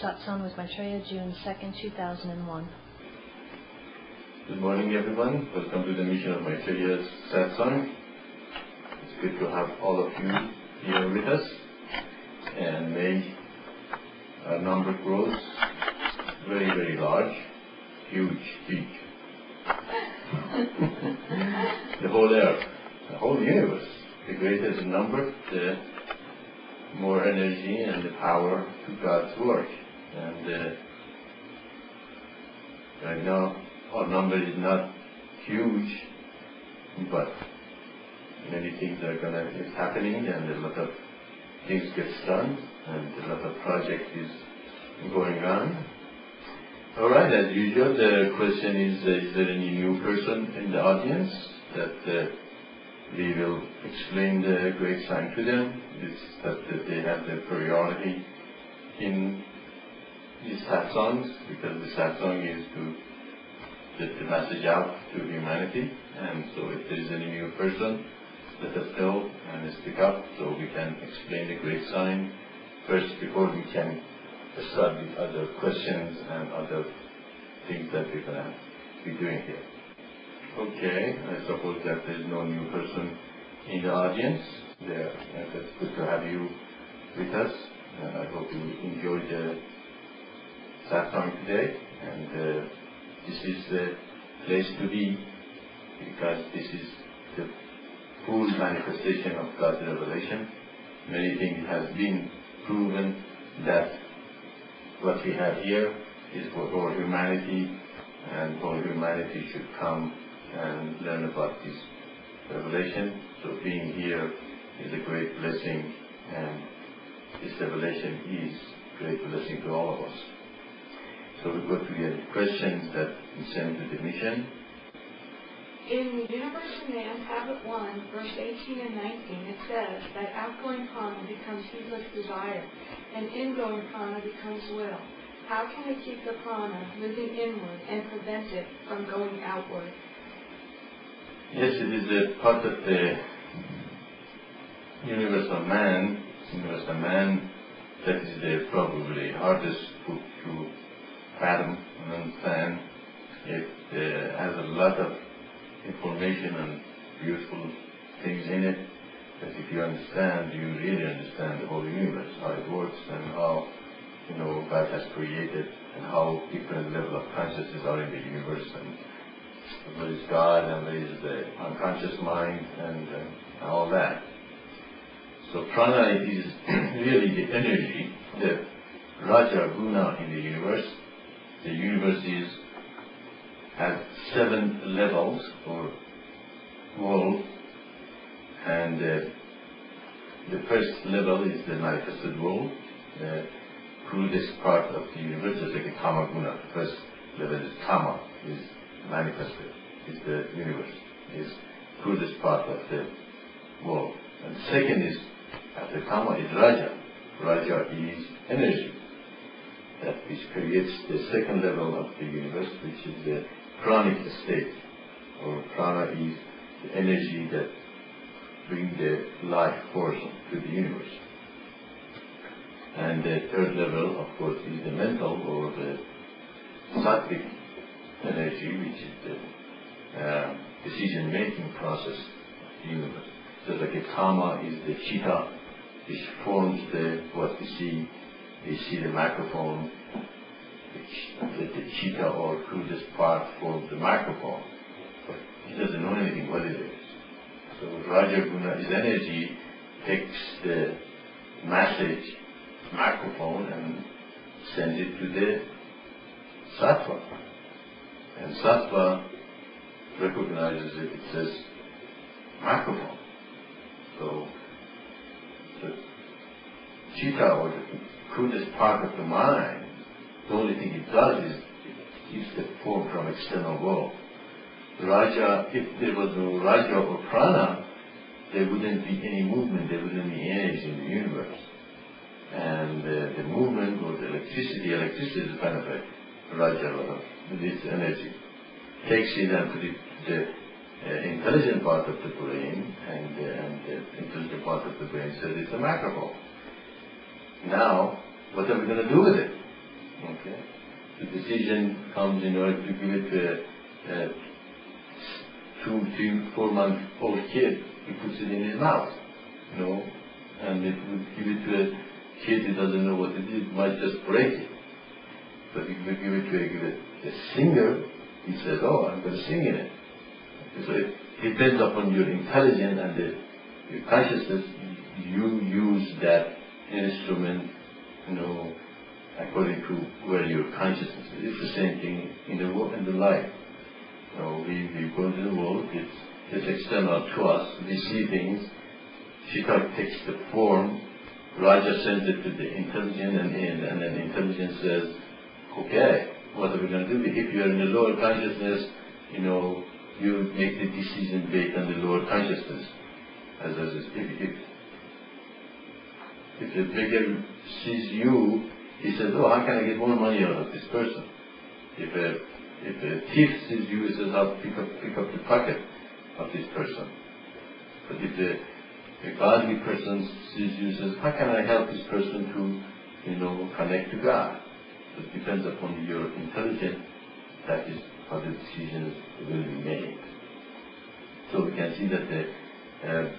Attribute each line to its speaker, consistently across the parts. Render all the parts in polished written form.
Speaker 1: satsang with Maitreya, June 2nd, 2001.
Speaker 2: Good morning, everyone. Welcome to the mission of Maitreya's satsang. It's good to have all of you here with us, and may our number grows very, very large, huge, big. The whole earth, the whole universe. The greater the number, the more energy and the power to God's work. And right now, our number is not huge, but many things is happening, and a lot of things get done, and a lot of project is going on. All right, as usual, the question is there any new person in the audience that we will explain the great sign to them? It's that they have the priority in these satsangs, because the satsang is to get the message out to humanity. And so if there is any new person, let us know and speak up so we can explain the great sign first before we can start with other questions and other things that we're going to be doing here. Okay, I suppose that there is no new person in the audience there. And it's good to have you with us, and I hope you enjoyed the satsang today. And this is the place to be, because this is the full manifestation of God's revelation. Many things has been proven that what we have here is for all humanity, and all humanity should come and learn about this revelation. So being here is a great blessing, and this revelation is a great blessing to all of us. So we go to the questions that we send to the mission.
Speaker 3: In Universe of Man, Habit 1, verse 18 and 19, it says that outgoing prana becomes heedless desire, and ingoing prana becomes will. How can we keep the prana moving inward and prevent it from going outward?
Speaker 2: Yes, it is a part of the universe of man. Universe of man, that is the probably hardest book to fathom and understand. It has a lot of information and beautiful things in it, that if you understand, you really understand the whole universe, how it works, and how God has created, and how different level of consciousness are in the universe, and where is God, and where is the unconscious mind, and all that. So prana is really the energy, the Raja Guna in the universe. The universe has 7 levels or worlds, and the first level is the manifested world. The crudest part of the universe is like a Kama Guna. The first level is Kama, is manifested, is the universe, is crudest part of the world. And second is, after Kama, is Raja. Raja is energy, that which creates the second level of the universe, which is the pranic state, or prana is the energy that brings the life force to the universe. And the third level, of course, is the mental, or the sattvic energy, which is the decision-making process of the universe. So like a Kama is the chitta, which forms what we see. We see the microphone, the chitta or crudest part forms the microphone, but it doesn't know anything what it is. So Raja Guna is energy, takes the message, microphone, and sends it to the sattva. And sattva recognizes it, it says microphone. So the chitta, or the crudest part of the mind, the only thing it does is it gives the form from external world. Raja, if there was no Raja or Prana, there wouldn't be any movement, there wouldn't be energy in the universe. And the movement or the electricity is kind of a Raja, this energy. Takes it and put it to the intelligent part of the brain, and the intelligent part of the brain says it's a microphone. Now, what are we going to do with it? Okay? The decision comes in order to give it to a 2, 3, 4-month-old kid. He puts it in his mouth, and it would give it to a kid who doesn't know what it is, might just break it. But if you give it to a singer, he says, "Oh, I'm going to sing in it." Okay, so it depends upon your intelligence and your consciousness. You use that instrument, according to where your consciousness is. It's the same thing in the life. We go into the world. It's external to us. We see things. Chitta takes the form. Raja sends it to the intelligence, and then intelligence says, "Okay, what are we going to do?" If you're in the lower consciousness, you make the decision based on the lower consciousness. If the beggar sees you, he says, "Oh, how can I get more money out of this person?" If a thief sees you, he says, "I'll pick up the pocket of this person." But if a godly person sees you, says, "How can I help this person to, connect to God?" So it depends upon your intelligence. That is how the decisions will be made. So we can see that the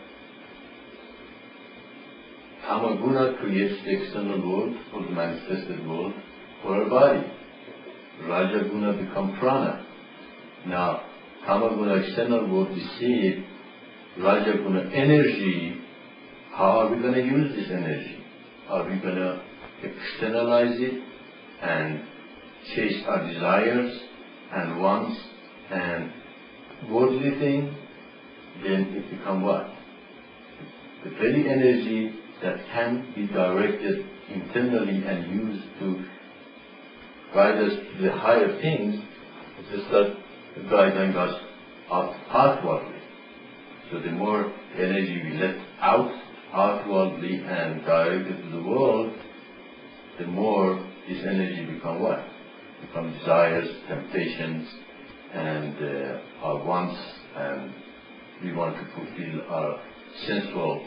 Speaker 2: Tamaguna creates the external world or the manifested world for our body. Rajaguna become prana. Now, Tamaguna external world is seed. Rajaguna energy. How are we going to use this energy? Are we going to externalize it and chase our desires and wants and worldly things? Then it becomes what? The very energy that can be directed internally and used to guide us to the higher things, just that guiding us outwardly. So the more energy we let out outwardly and directed to the world, the more this energy becomes what? Become desires, temptations, and our wants, and we want to fulfill our sensual,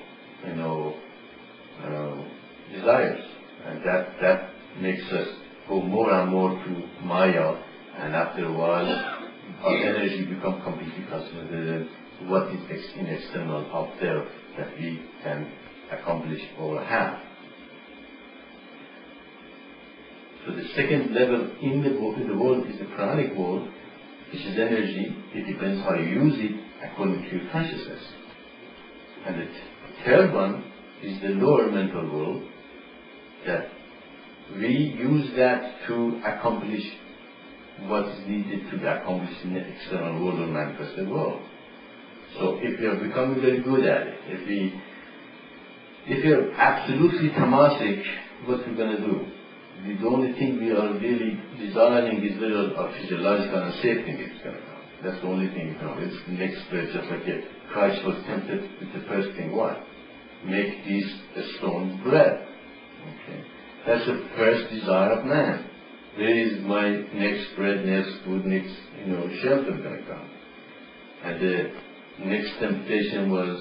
Speaker 2: desires, and that makes us go more and more to Maya, and after a while, our energy becomes completely concentrated in what is in external out there that we can accomplish or have. So the second level in the world is the pranic world, which is energy. It depends how you use it according to your consciousness. And the third one is the lower mental world, that we use that to accomplish what is needed to be accomplished in the external world or manifested world. So if we are becoming very good at it, if we are absolutely tamasic, what are we going to do? The only thing we are really desiring is whether our physiological and safe thing is going to come. That's the only thing, it's the next step, just like Christ was tempted with the first thing, what? Make these stones bread. Okay. That's the first desire of man. Where is my next bread, next food, next, shelter going to come? And the next temptation was,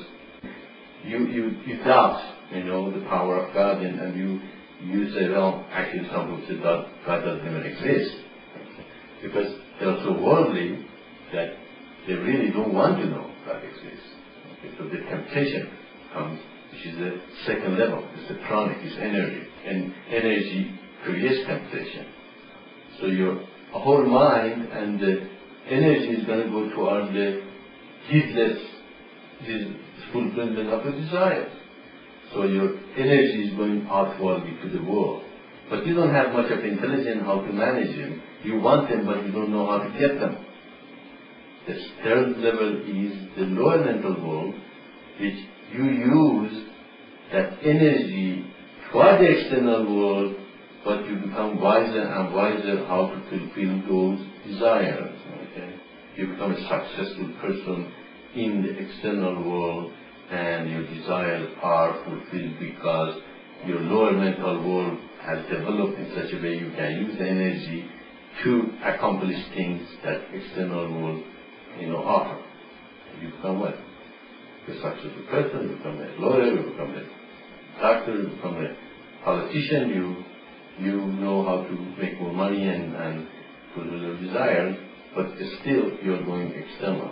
Speaker 2: you doubt, the power of God, and you say, well, actually some people say God doesn't even exist. Because they're so worldly that they really don't want to know God exists. Okay, so the temptation comes, which is the second level. It's the pranic, it's energy. And energy creates temptation. So your whole mind and the energy is going to go towards the heedless fulfillment of the desires. So your energy is going outwardly to the world. But you don't have much of intelligence how to manage them. You want them, but you don't know how to get them. The third level is the lower mental world, which you use that energy toward the external world, but you become wiser and wiser how to fulfill those desires. Okay? You become a successful person in the external world, and your desires are fulfilled because your lower mental world has developed in such a way you can use the energy to accomplish things that external world, offer. You become what? A successful person, you become a lawyer, you become a doctor, you become a politician, you know how to make more money and fulfill your desires, but still you're going external.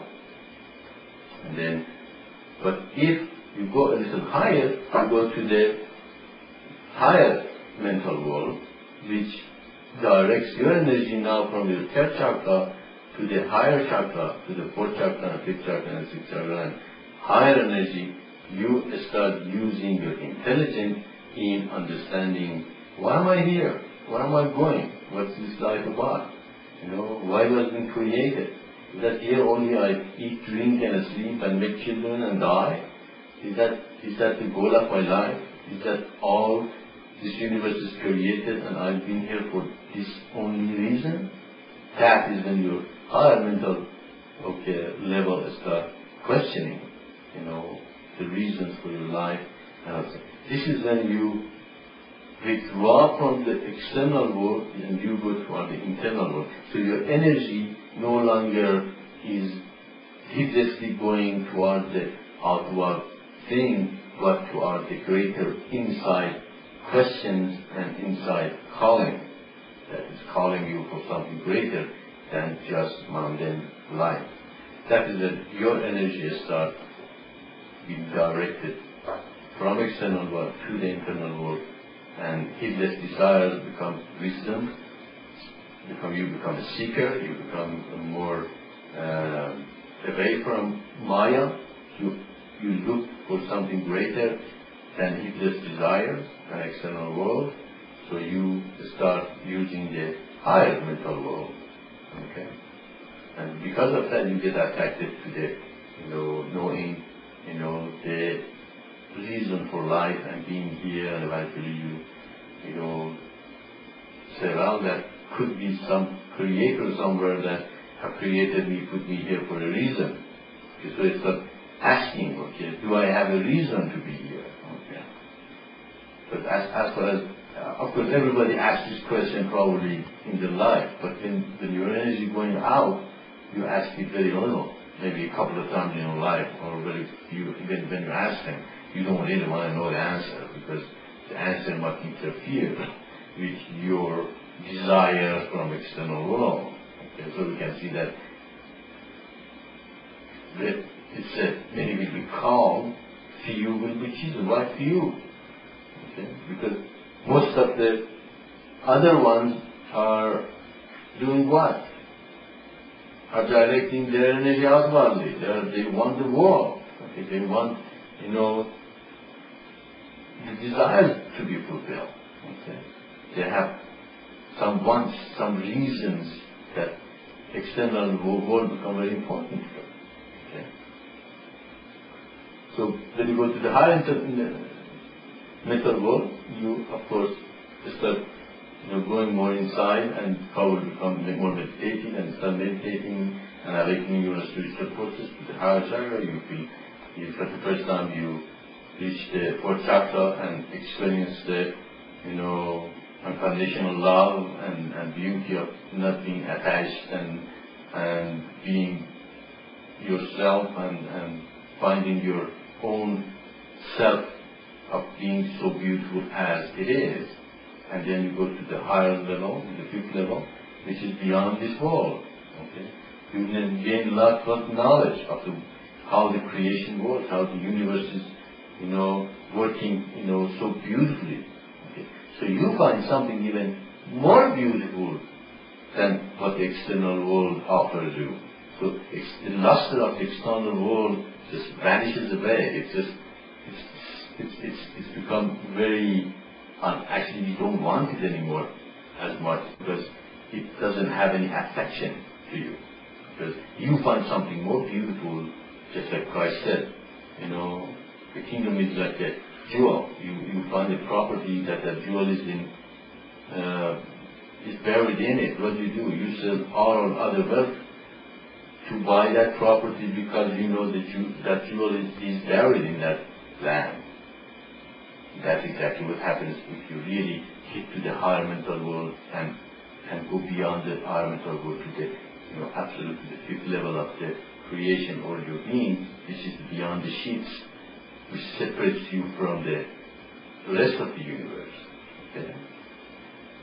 Speaker 2: And then, but if you go a little higher, you go to the higher mental world, which directs your energy now from your third chakra to the higher chakra, to the fourth chakra, and fifth chakra, and sixth chakra, and higher energy. You start using your intelligence in understanding, why am I here? Where am I going? What's this life about? Why was I created? Is that here only I eat, drink, and sleep, and make children and die? Is that the goal of my life? Is that all this universe is created and I've been here for this only reason? That is when your higher mental level start questioning, the reasons for your life. This is when you withdraw from the external world and you go toward the internal world. So your energy no longer is heedlessly going toward the outward thing, but toward the greater inside questions and inside calling. That is calling you for something greater than just mundane life. That is that your energy starts being directed from external world to the internal world, and heedless desires become wisdom. You become a seeker. You become more away from Maya. You look for something greater than heedless desires and external world. So you start using the higher mental world. Okay, and because of that, you get attracted to the, knowing, the reason for life and being here, and eventually you say, well, that could be some creator somewhere that have created me, put me here for a reason. Okay, so it's not asking, do I have a reason to be here? Okay. But as far as, of course, everybody asks this question probably in their life, but when your energy is going out, you ask it very little, maybe a couple of times in your life, or very few. Even when you ask them, you don't really want to know the answer, because the answer might interfere with your desire from external world. Okay, so we can see that it's said, many will be called, few will be chosen. Why few? Okay, because most of the other ones are doing what? Are directing their energy outwardly. They want the world. Okay? They want, the desires to be fulfilled. Okay? They have some wants, some reasons that external world become very important for them. Okay? So when you go to the higher mental world, you of course start going more inside and probably become more meditating and start meditating and awakening your spiritual forces to the higher chakra. You feel, for the first time you reach the fourth chakra and experience the, unconditional love and beauty of not being attached and being yourself and finding your own self of being so beautiful as it is. And then you go to the higher level, the fifth level, which is beyond this world. Okay? You then gain a lot of knowledge of how the creation works, how the universe is, working, so beautifully. Okay? So you find something even more beautiful than what the external world offers you. So the luster of the external world just vanishes away. It's become very. Actually, you don't want it anymore as much because it doesn't have any affection to you. Because you find something more beautiful, just like Christ said. The kingdom is like a jewel. You find a property that jewel is buried in it. What do? You sell all other wealth to buy that property because you know that jewel is buried in that land. That's exactly what happens if you really get to the higher mental world and go beyond the higher mental world to the absolutely the fifth level of the creation or your being, which is beyond the sheets, which separates you from the rest of the universe. Okay?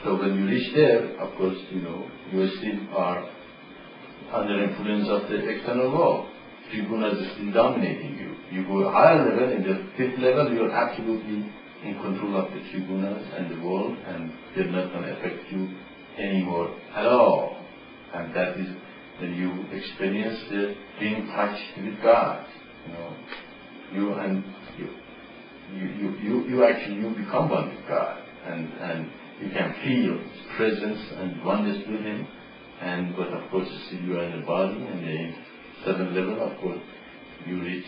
Speaker 2: So when you reach there, of course, you still are under influence of the external world. Three gunas is still dominating you. You go higher level, in the fifth level, you are absolutely in control of the three gunas and the world, and they're not going to affect you anymore at all. And that is when you experience the being touched with God. You actually become one with God, and you can feel His presence and oneness with Him. But of course, still you are in the body, and the seventh level, of course, you reach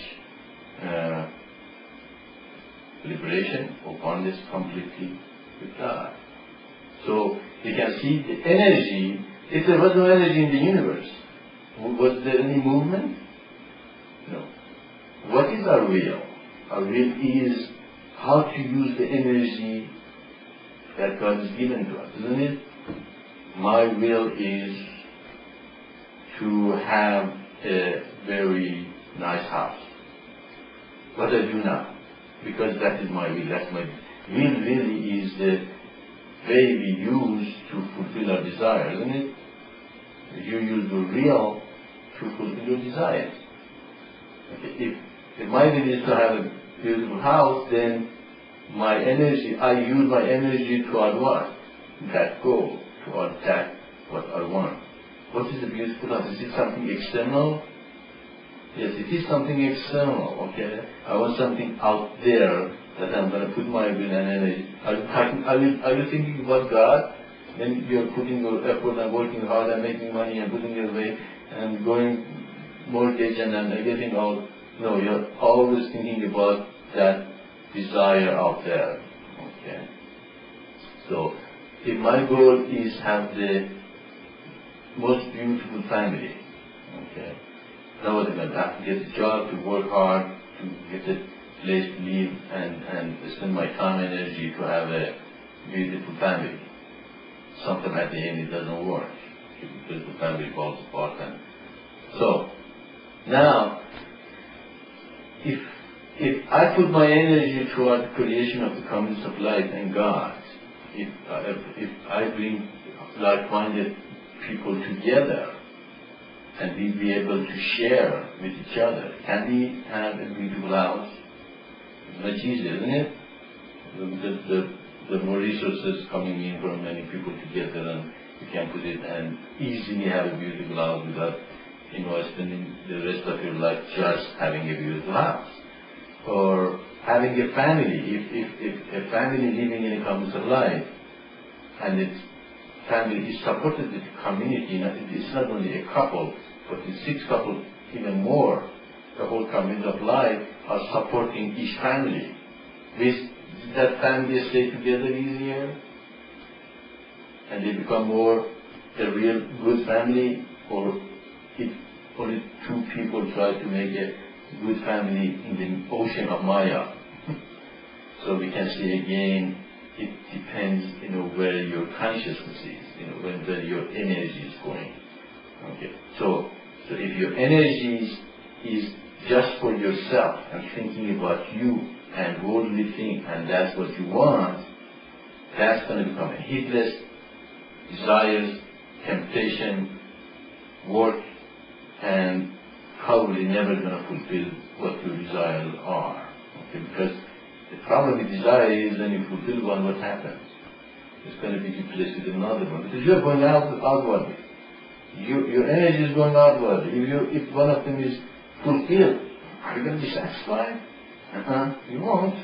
Speaker 2: liberation or oneness completely with God. So you can see the energy. If there was no energy in the universe, was there any movement? No. What is our will? Our will is how to use the energy that God has given to us, isn't it? My will is to have a very nice house. What I do now, because that is my will. That's my will. Really is the way we use to fulfill our desires, isn't it? You use the will to fulfill your desires. Okay. If my will is to have a beautiful house, then I use my energy toward what? That goal, toward that, what I want. What is a beautiful house? Is it something external? Yes, it is something external, okay? I want something out there that I'm going to put my will and energy. Are you thinking about God? When you're putting your effort and working hard and making money and putting your way and going mortgage and getting out. No, you're always thinking about that desire out there. Okay. So if my goal is have the most beautiful family, okay, now what am I have to get a job, to work hard, to get a place to live and spend my time and energy to have a beautiful family. Sometimes at the end it doesn't work because the family falls apart. So now, if I put my energy toward the creation of the community of light and God, if I bring like-minded people together and we be able to share with each other, can we have a beautiful house? It's much easier, isn't it? The more resources coming in from many people together, and you can put it and easily have a beautiful house without spending the rest of your life just having a beautiful house. Or having a family, if a family living in a community of life and its family is supported with the community, it's not only a couple, but the 6 couples, even more, the whole community of life are supporting each family. With that family stay together easier and they become more a real good family, or if only 2 people try to make a good family in the ocean of Maya. So we can see again, it depends, where your consciousness is, where your energy is going. Okay. So if your energy is just for yourself and thinking about you and worldly thing, and that's what you want, that's going to become a heedless desires, temptation, work, and probably never going to fulfill what your desires are. Okay, because the problem with desire is when you fulfill one, what happens? It's going to be replaced with another one. Because you're going outwardly. Your energy is going outwardly. If one of them is fulfilled, are you going to be satisfied? You won't.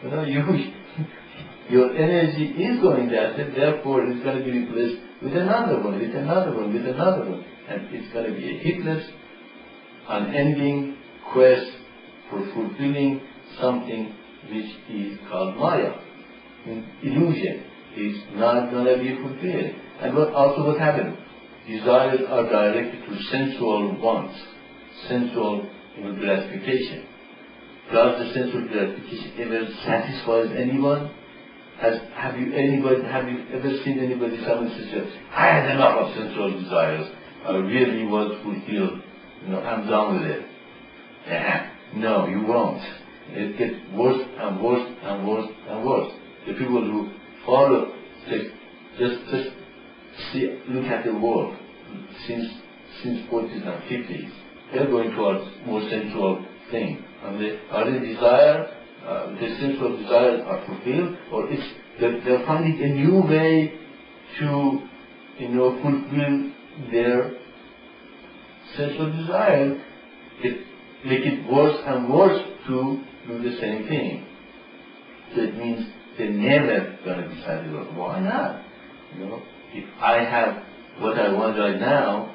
Speaker 2: Your energy is going that way, therefore it's going to be replaced with another one, with another one, with another one. And it's going to be a hitless, unending quest for fulfilling something which is called Maya. Illusion is not going to be fulfilled. And what happens? Desires are directed to sensual wants, sensual gratification. Does the sensual gratification ever satisfies anyone? Have you ever seen anybody, someone says, I had enough of sensual desires, I really was fulfilled, I'm done with it. No, you won't. It gets worse and worse and worse and worse. The people who follow Just see, look at the world since 40s and 50s. They're going towards more sensual things. And are the desire, the sensual desires are fulfilled, or they're finding a new way to, fulfill their sensual desire. It make it worse and worse to do the same thing. So it means they're never going to be satisfied. Why not? If I have what I want right now,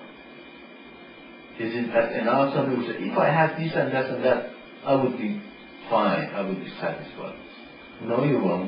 Speaker 2: isn't that enough? Some people say, if I have this and that and that, I would be fine, I would be satisfied. No, you won't.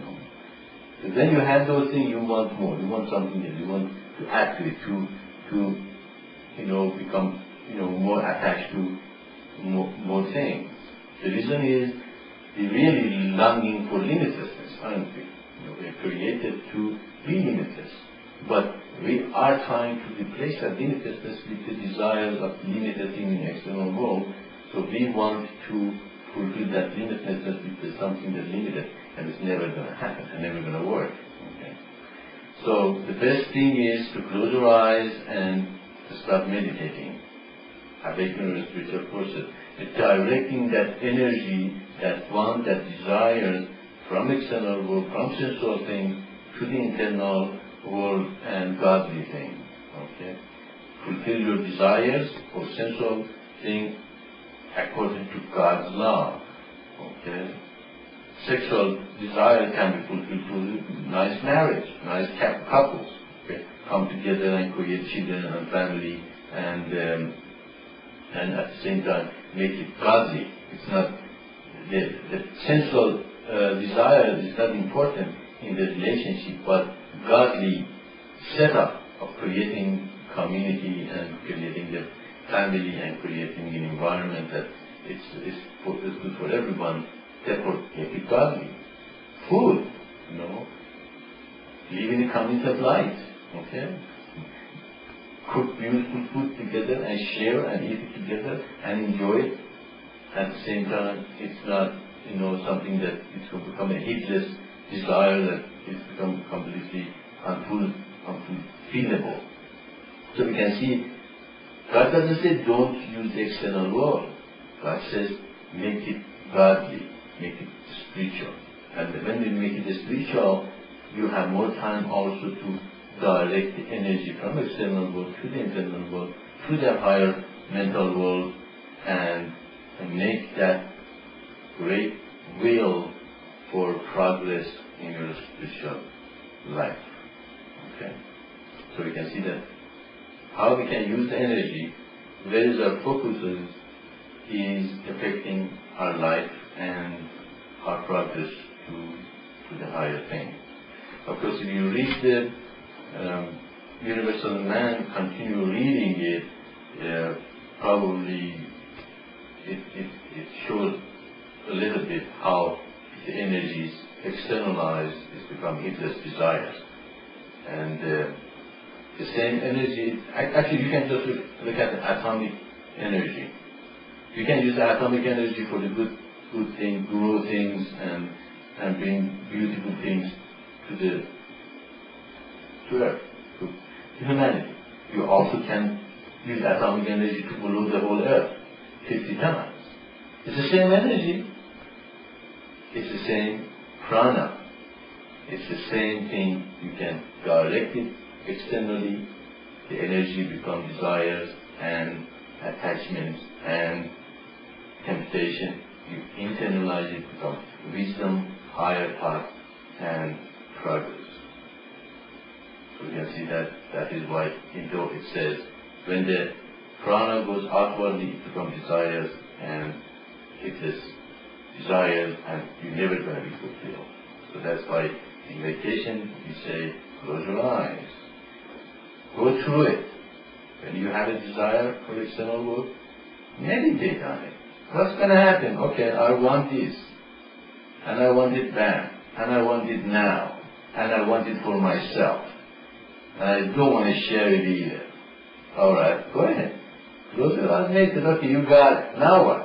Speaker 2: But when you have those things, you want more. You want something else. You want to add to it, to become, more attached to more things. The reason is we're really longing for limitlessness, aren't we? We're created to be limitless. But we are trying to replace that limitlessness with the desires of limited things in the external world. So we want to fulfill that limitlessness with something that's limited, and it's never going to happen, and never going to work. Okay? So the best thing is to close your eyes and to start meditating. Awakening your spiritual process. It's directing that energy, that one that desires from external world, from sensual things, to the internal world and godly things. Okay? Fulfill your desires for sensual things according to God's law. Okay? Sexual desire can be fulfilled through nice marriage, nice couples. Okay? Come together and create children and family, and at the same time make it godly. It's not the sensual desire is not important in the relationship, but godly setup of creating community and creating the family and creating an environment that is good for everyone. Therefore, make it godly. Food, live in a community of light. Okay. Cook beautiful food together and share and eat it together and enjoy it. At the same time, it's not, something that it's going to become a heedless desire that it's become completely unfulfillable. So we can see, God doesn't say don't use the external world. God says make it godly, make it spiritual. And when we make it spiritual, you have more time also to direct the energy from the external world to the internal world, to the higher mental world, and make that great will for progress in your spiritual life. Okay? So we can see that how we can use the energy, where is our focus is affecting our life and our progress to the higher thing. Of course, if you read the Universal Man, continue reading it, probably it shows a little bit how the energy is externalized, it's become heedless desires. And the same energy, actually you can just look at the atomic energy. You can use the atomic energy for the good things, grow things, and bring beautiful things to Earth, to humanity. You also can use atomic energy to pollute the whole Earth 50 times. It's the same energy. It's the same prana. It's the same thing. You can direct it externally. The energy becomes desires and attachments and temptation. You internalize it, becomes wisdom, higher thought, and progress. So we can see that is why Indo it says when the prana goes outwardly, it becomes desires, and it is desires, and you're never going to be fulfilled. So that's why in meditation we say close your eyes, go through it. When you have a desire for external world, meditate on it. What's going to happen? Okay, I want this, and I want it back, and I want it now, and I want it for myself. And I don't want to share it either. Alright, go ahead. Close your eyes, meditate. Okay, you got it. Now what?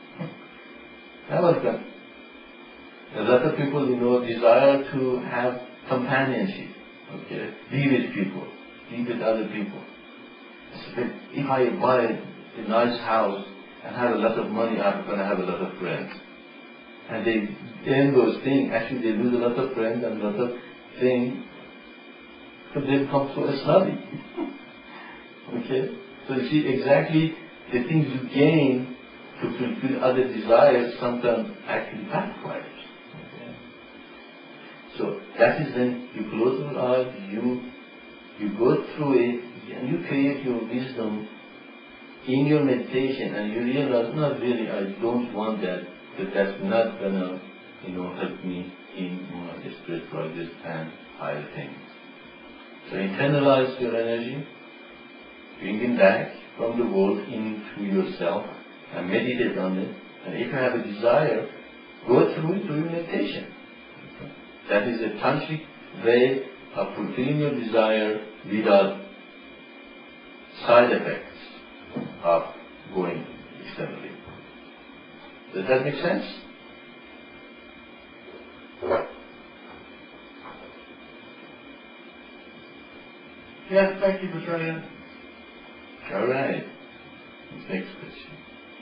Speaker 2: Now what's going on? A lot of people, desire to have companionship. Okay? Be with people. Be with other people. If I buy a nice house and have a lot of money, I'm going to have a lot of friends. And they end those things. Actually, they lose a lot of friends and a lot of things. But they become so snobby. Okay? So you see, exactly the things you gain to fulfill other desires sometimes actually backfires. Okay? So that is when you close your eyes, you go through it, and you create your wisdom in your meditation, and you realize, not really, I don't want that, but that's not gonna, help me in my spirituality and higher things. So internalize your energy, bring it back from the world into yourself, and meditate on it. And if you have a desire, go through it through meditation. Okay? That is a tantric way of fulfilling your desire without side effects of going externally. Does that make sense?
Speaker 4: Yes, thank you, Acharya.
Speaker 2: All right. Next question.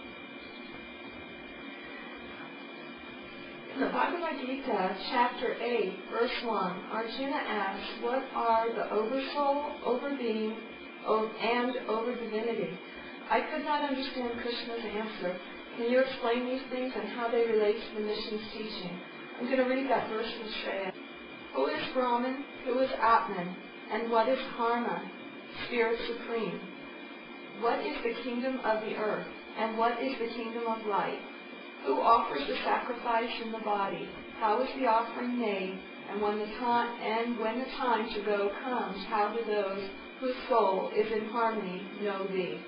Speaker 3: In the Bhagavad Gita, chapter 8, verse 1, Arjuna asks, what are the oversoul, overbeing, and overdivinity? I could not understand Krishna's answer. Can you explain these things and how they relate to the mission's teaching? I'm going to read that verse from Shreya. Who is Brahman? Who is Atman? And what is Karma, Spirit Supreme? What is the kingdom of the earth? And what is the kingdom of light? Who offers the sacrifice in the body? How is the offering made? And when the time to go comes, how do those whose soul is in harmony know thee?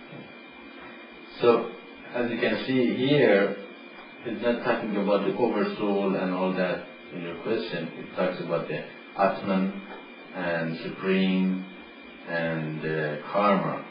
Speaker 2: So, as you can see here, it's not talking about the oversoul and all that in your question. It talks about the Atman and Supreme and Karma.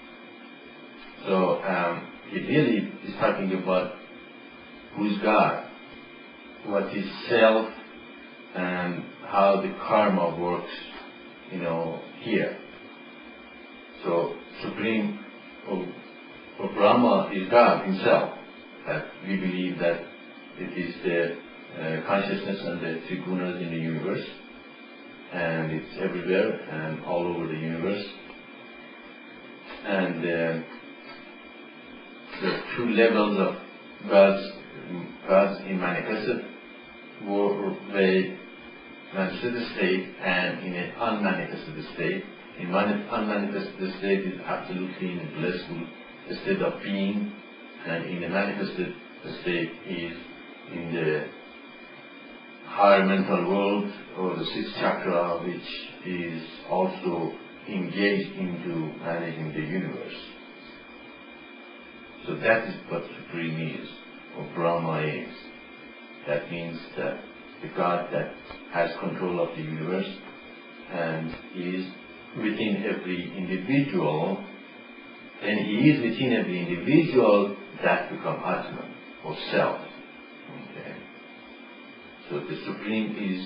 Speaker 2: So, it really is talking about who is God, what is self, and how the karma works, here. So, Supreme or Brahma is God himself. That we believe that it is the consciousness and the three gunas in the universe, and it's everywhere and all over the universe. And the two levels of God's in manifested way, manifested state, and in an unmanifested state. In unmanifested state is absolutely in a blissful state of being, and in the manifested state is in the higher mental world, or the sixth chakra, which is also engaged into managing the universe. So that is what Supreme is, or Brahma is. That means that the God that has control of the universe and is within every individual, and he is within every individual, that becomes Atman, or self. Okay. So the Supreme is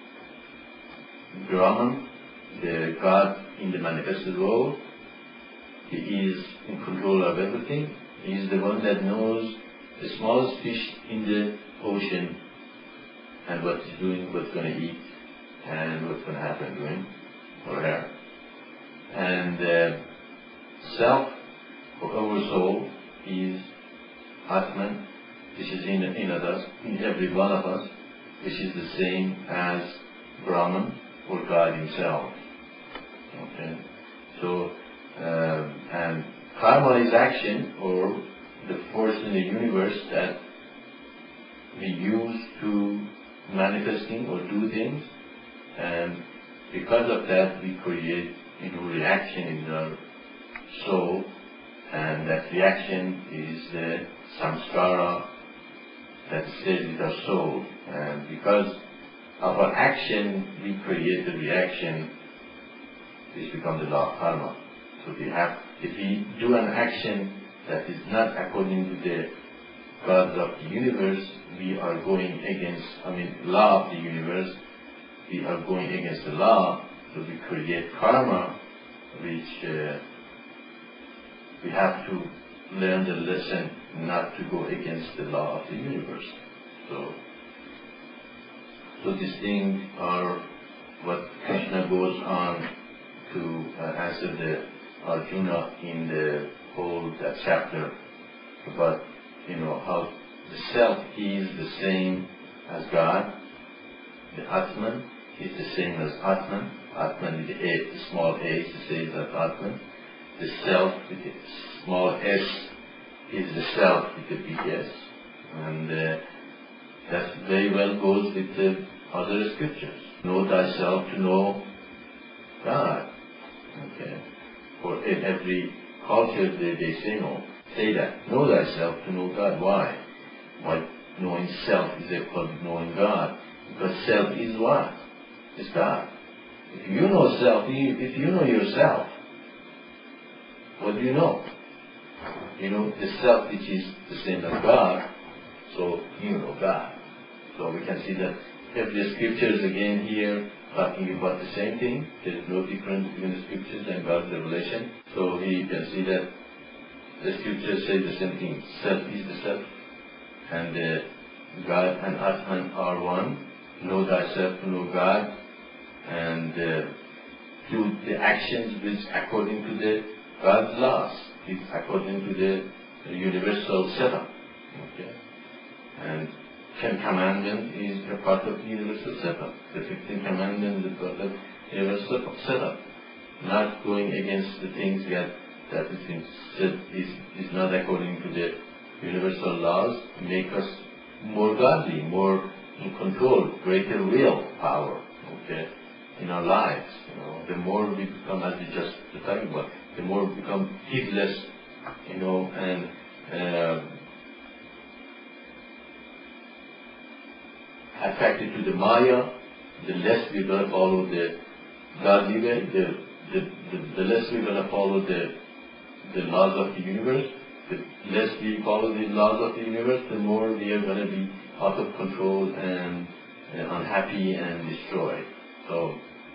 Speaker 2: Brahman, the God in the manifested world. He is in control of everything. He is the one that knows the smallest fish in the ocean and what he's doing, what's going to eat, and what's going to happen to him or her. And self, or oversoul, is Atman, which is in us, in every one of us, which is the same as Brahman, or God himself. Okay? So, and karma is action, or the force in the universe that we use to manifesting or do things, and because of that we create reaction in our soul, and that reaction is the samskara that stays with our soul, and because of our action we create the reaction which becomes the law of karma. So if we do an action that is not according to the gods of the universe, we are going against, law of the universe, we are going against the law, So we create karma, which we have to learn the lesson not to go against the law of the universe. So these things are what Krishna goes on to answer the Arjuna in the whole that chapter about how the self is the same as God. The Atman is the same as Atman. Atman with the small a, is the same as Atman. The self with the small s is the self with the big S. And that very well goes with the other scriptures. Know thyself to know God. Okay. For in every culture they say that. Know thyself to know God. Why? Why knowing self is equal to knowing God? Because self is what? It's God. If you know self, if you know yourself, what do you know? You know the self which is the same as God, so you know God. So we can see that every scriptures again here talking about the same thing. There is no difference between the scriptures and God's revelation. So we can see that the scriptures say the same thing. Self is the self, and God and Atman are one. Know thyself to know God, and do the actions which according to the God's laws, is according to the universal setup. Okay, and 10 Commandments is a part of the universal setup. The 15 Commandments is a part of the universal setup. Not going against the things that is not according to the universal laws, make us more godly, more in control, greater will power, okay, in our lives. The more we become, as we just were talking about, the more we become heedless, and attracted to the Maya, the less we're going to follow the godly way, the less we're going to follow the laws of the universe. The less we follow the laws of the universe, the more we are going to be out of control and unhappy and destroyed. So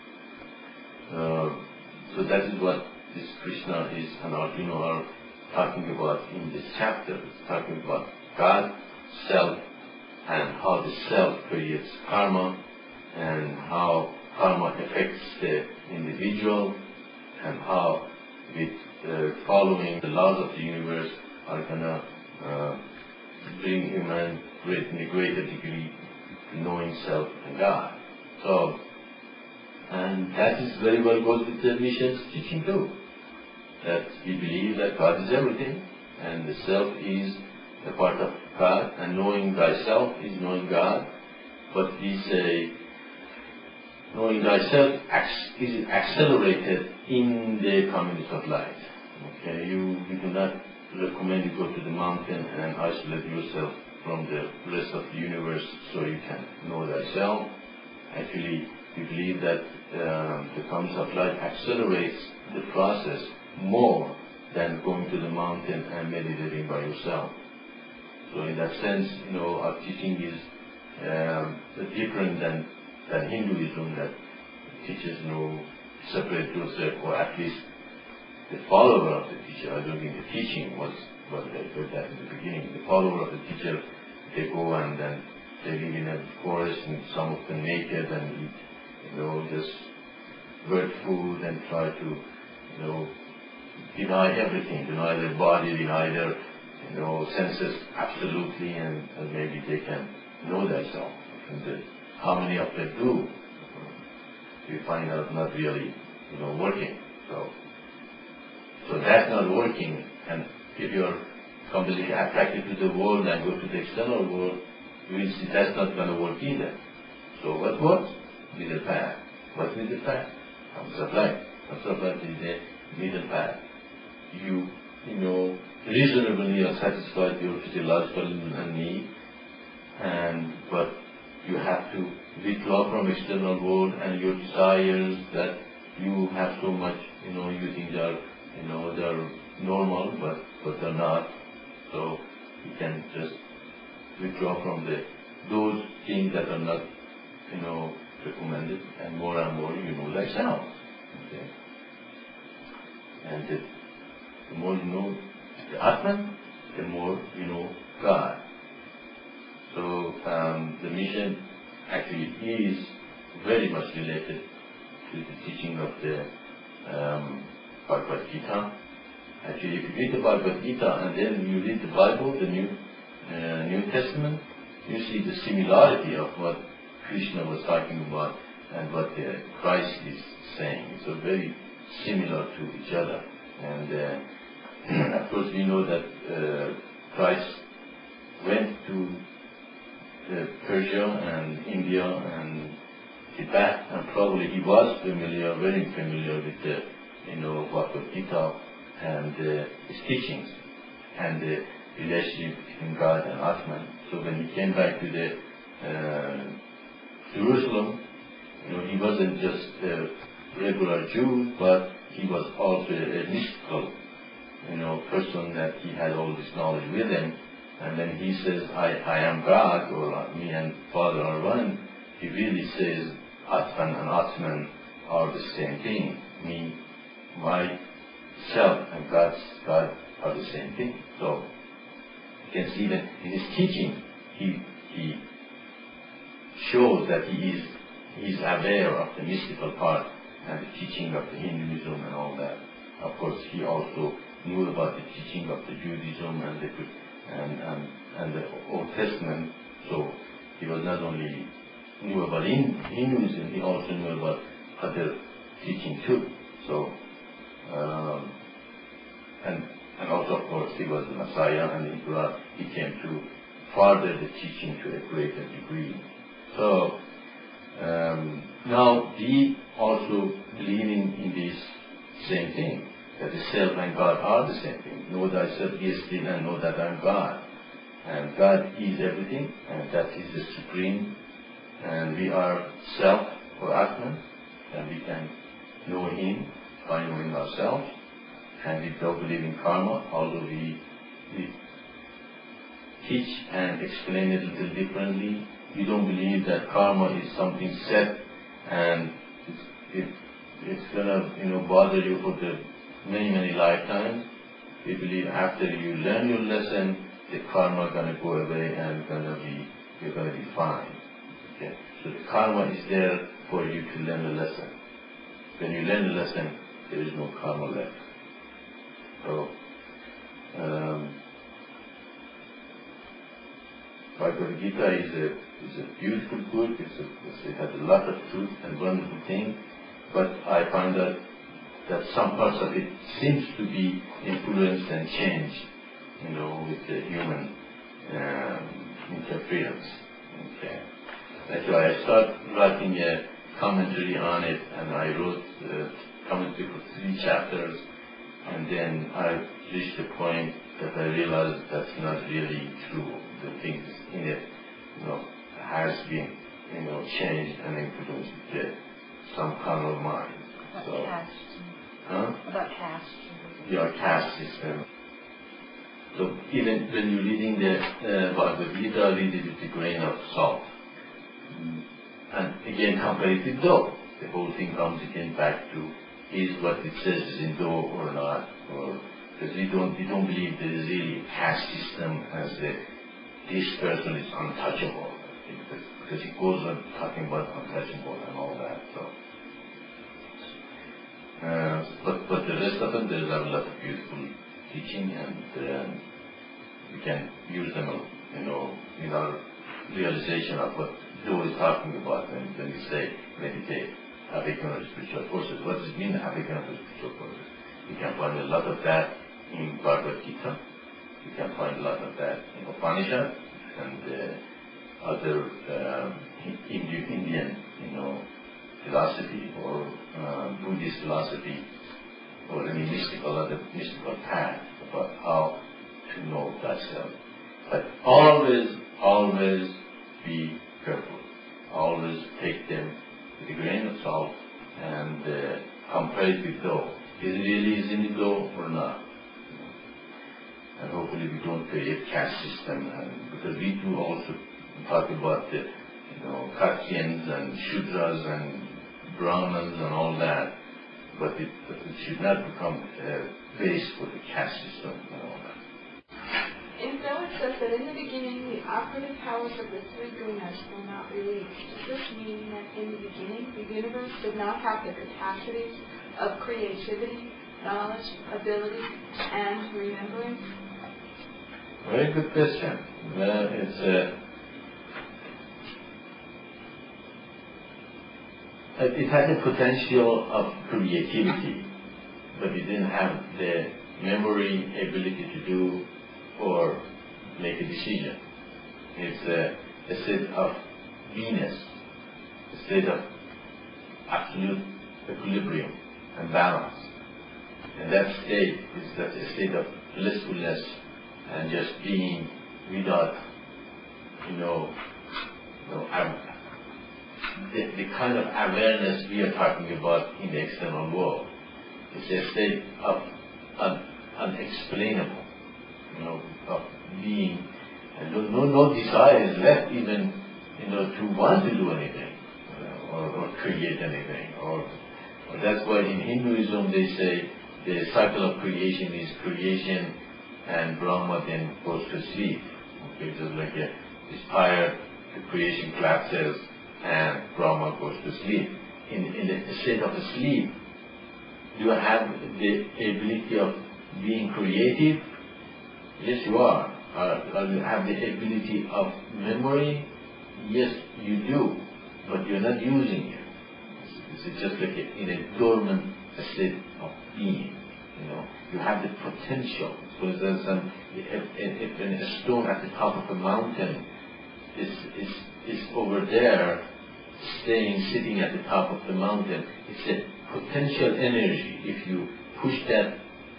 Speaker 2: that is what this Krishna and Arjuna are talking about in this chapter. It's talking about God, self, and how the self creates karma, and how karma affects the individual, and how with following the laws of the universe are going to bring human in a greater degree to knowing self and God. So, and that is very well goes with the mission's teaching too. That we believe that God is everything, and the self is a part of God, and knowing thyself is knowing God. But we say knowing thyself is accelerated in the community of light. Okay, we do not recommend you go to the mountain and isolate yourself from the rest of the universe so you can know thyself. Actually, we believe that the community of light accelerates the process more than going to the mountain and meditating by yourself. So in that sense, our teaching is different than Hinduism that teaches separate yourself, or at least the follower of the teacher. I don't think the teaching was what I heard that in the beginning. The follower of the teacher, they go and then they live in a forest, and some of them naked and eat, just bird food, and try to, deny everything, deny their body, deny their, senses absolutely, and maybe they can know themselves. And how many of them do? You find out not really, working. So that's not working. And if you're completely attracted to the world and go to the external world, you will see that's not going to work either. So what works? Middle path. What's middle path? Comes of light. Comes of light is the middle path. You reasonably are satisfied your physiological need, but you have to withdraw from external world and your desires that you have so much, you think they're normal, but they're not. So you can just withdraw from those things that are not, recommended, and more you know thyself. Okay? And the more you know the Atman, the more you know God. So the mission actually is very much related to the teaching of the Bhagavad Gita. Actually, if you read the Bhagavad Gita and then you read the Bible, the New Testament, you see the similarity of what Krishna was talking about and what Christ is saying. It's very similar to each other. And of course, we know that Christ went to Persia and India and Tibet, and probably he was very familiar with the Bhagavad Gita and his teachings and the relationship between God and Atman. So when he came back to the Jerusalem, he wasn't just a regular Jew, but he was also a mystical, person that he had all this knowledge with him. And when he says, I am God, or me and Father are one, he really says Atman and Atman are the same thing. Me, myself, and God are the same thing. So you can see that in his teaching, he shows that he is aware of the mystical part and the teaching of the Hinduism and all that. Of course, he also knew about the teaching of the Judaism and the Old Testament. So he was not only knew about Hinduism, he also knew about other teaching too. So and also, of course, he was the Messiah, and he came to further the teaching to a greater degree. So now we also believing in this same thing, that the self and God are the same thing. Know thyself, be still, and know that I am God. And God is everything, and that is the supreme. And we are self or Atman, and we can know Him by knowing ourselves. And we don't believe in karma, although we teach and explain it a little differently. We don't believe that karma is something set and it's gonna bother you for the many lifetimes. We believe after you learn your lesson, the karma gonna go away and you're gonna be fine. Okay? So the karma is there for you to learn the lesson. When you learn the lesson, there is no karma left. So Bhagavad Gita is a beautiful book. It has a lot of truth and wonderful things, but I find that some parts of it seems to be influenced and changed, with the human interference. Okay. That's why I started writing a commentary on it, and I wrote a commentary for 3 chapters, and then I reached a point that I realized that's not really true. The things in it, has been, changed and influenced with some carnal mind.
Speaker 1: About caste.
Speaker 2: Huh?
Speaker 1: About caste.
Speaker 2: Your caste system. So even when you're reading the Bhagavad Gita, read it with a grain of salt. And again, compare it with dough. The whole thing comes again back to, is what it says is in dough or not? Because we don't believe there is really a caste system as this person is untouchable. Because he goes on talking about untouchable and all that. So, but the rest of them, there's a lot of beautiful teaching, and we can use them, in our realization of what Joe is talking about when we say meditate, awaken our spiritual forces. What does it mean, awaken our spiritual forces? We can find a lot of that in Bhagavad Gita. We can find a lot of that in Upanishad and other Indian, philosophy or Buddhist philosophy or any other mystical path about how to know thyself. But always be careful. Always take them with a grain of salt and compare it with dough. Is it really in the dough or not? And hopefully we don't create caste system, and because we do also talk about the Kshatriyas and Shudras and Brahmins and all that, but it should not become a base for the caste system and all that.
Speaker 3: And so it says that in the beginning the operative powers of the three gunas were not released. Does this mean that in the beginning the universe did not have the capacities of creativity, knowledge, ability, and remembering?
Speaker 2: Very good question. It had the potential of creativity, but it didn't have the memory ability to do or make a decision. It's a state of beingness, a state of absolute equilibrium and balance. And that state is that a state of blissfulness and just being without, the kind of awareness we are talking about in the external world. It's a state of unexplainable, of being, and no desire is left even, to want to do anything, or create anything. Or that's why in Hinduism they say the cycle of creation is creation and Brahma then goes to sleep. Okay, just like is tired, the creation collapses and Brahma goes to sleep. In the state of sleep, do you have the ability of being creative? Yes, you are. You have the ability of memory? Yes, you do, but you're not using it. It's just like in a dormant state of being. You have the potential. So there's if a stone at the top of a mountain is over there, sitting at the top of the mountain, it's a potential energy. If you push that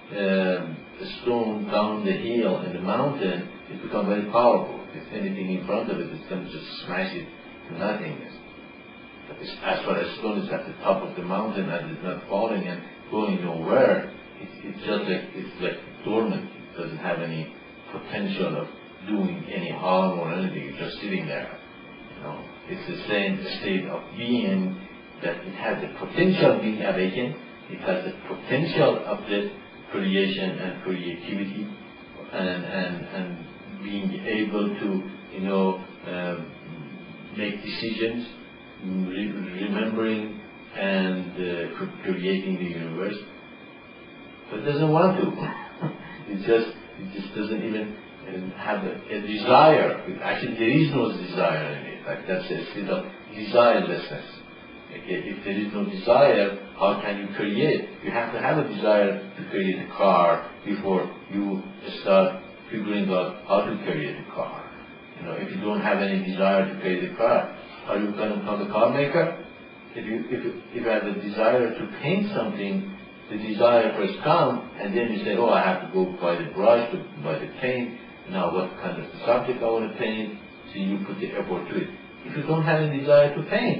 Speaker 2: stone down the hill in the mountain, it becomes very powerful. If anything in front of it, it's going to just smash it to nothingness. But as far as stone is at the top of the mountain and it's not falling and going nowhere, it's like dormant. It doesn't have any potential of doing any harm or anything. It's just sitting there. It's the same state of being that it has the potential of being awakened. It has the potential of the creation and creativity and being able to make decisions, remembering and creating the universe. But it doesn't want to. It just doesn't even have a desire. Actually, there is no desire in it. Like that's a state of desirelessness. Okay? If there is no desire, how can you create? You have to have a desire to create a car before you start figuring out how to create a car. If you don't have any desire to create a car, are you going to become a car maker? If you have a desire to paint something, the desire first comes, and then you say, I have to go buy the brush, to buy the paint. Now what kind of subject I want to paint? So you put the effort to it. If you don't have any desire to paint,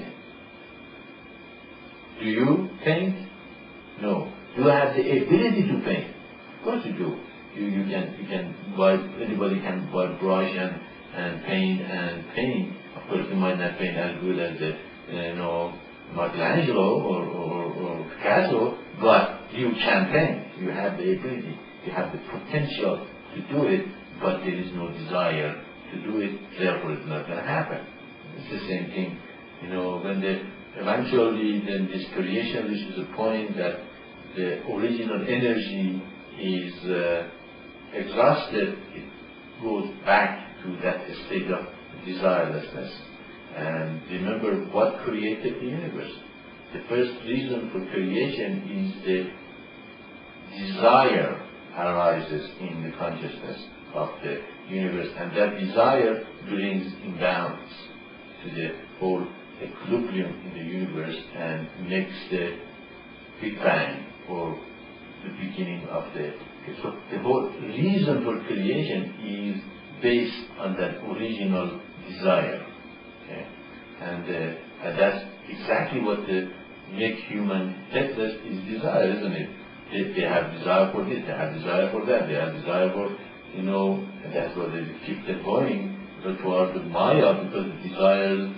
Speaker 2: do you paint? No. Do you have the ability to paint? Of course you do. You can buy, anybody can buy brush and paint. Of course you might not paint as good as Michelangelo or Picasso, but you can paint. You have the ability. You have the potential to do it, but there is no desire to do it, therefore it's not going to happen. It's the same thing. When eventually then this creation reaches a point that the original energy is exhausted, it goes back to that state of desirelessness. And remember what created the universe. The first reason for creation is the desire arises in the consciousness of the universe, and that desire brings imbalance to the whole equilibrium in the universe and makes the Big Bang or the beginning of the... So the whole reason for creation is based on that original desire. Okay? And that's exactly what makes human helpless is desire, isn't it? They have desire for this, they have desire for that, they have desire for, and that's why they keep them going towards the Maya, because the desires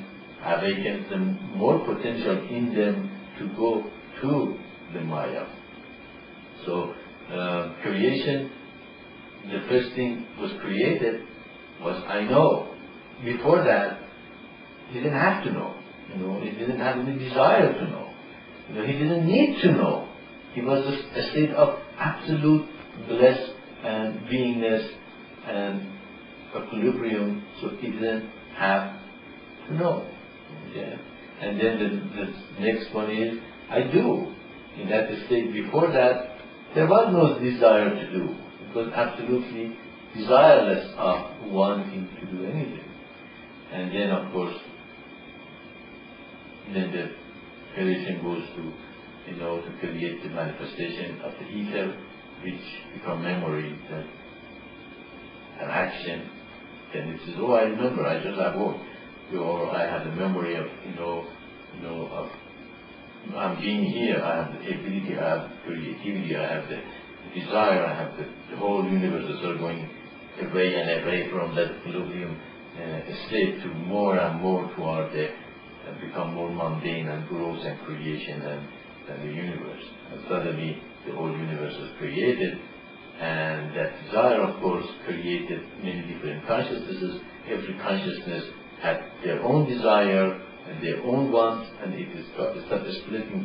Speaker 5: awakens the more potential in them to go to the Maya. So creation, the first thing was created was I know. Before that, he didn't have to know. He didn't have any desire to know. He didn't need to know. He was a state of absolute bliss and beingness and equilibrium, so he didn't have to know. Okay? And then the next one is, I do. In that state before that, there was no desire to do. It was absolutely desireless of wanting to do anything. And then, of course, then the creation goes to, to create the manifestation of the ether, which become memory, an action. Then it says, oh, I remember, I just awoke. Or I have the memory of, of I'm being here, I have the ability, I have the creativity, I have the desire, I have the whole universe is sort of going away and away from that equilibrium state to more and more toward the become more mundane and gross and creation than the universe. And suddenly the whole universe was created, and that desire, of course, created many different consciousnesses. Every consciousness had their own desire and their own wants, and it started splitting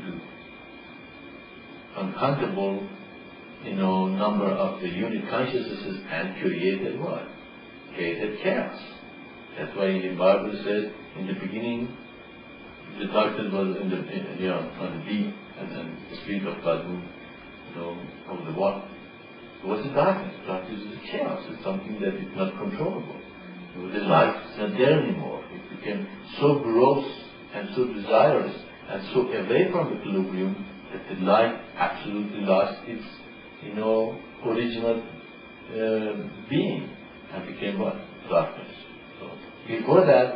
Speaker 5: to uncountable, number of the unit consciousnesses, and created what? Created chaos. That's why the Bible says, in the beginning, the darkness was on the deep, and then the Spirit of God moved, over the water. What's the darkness? Darkness is chaos. It's something that is not controllable. The light is not there anymore. It became so gross and so desirous and so away from equilibrium that the light absolutely lost its, original being and became what? Darkness. So before that,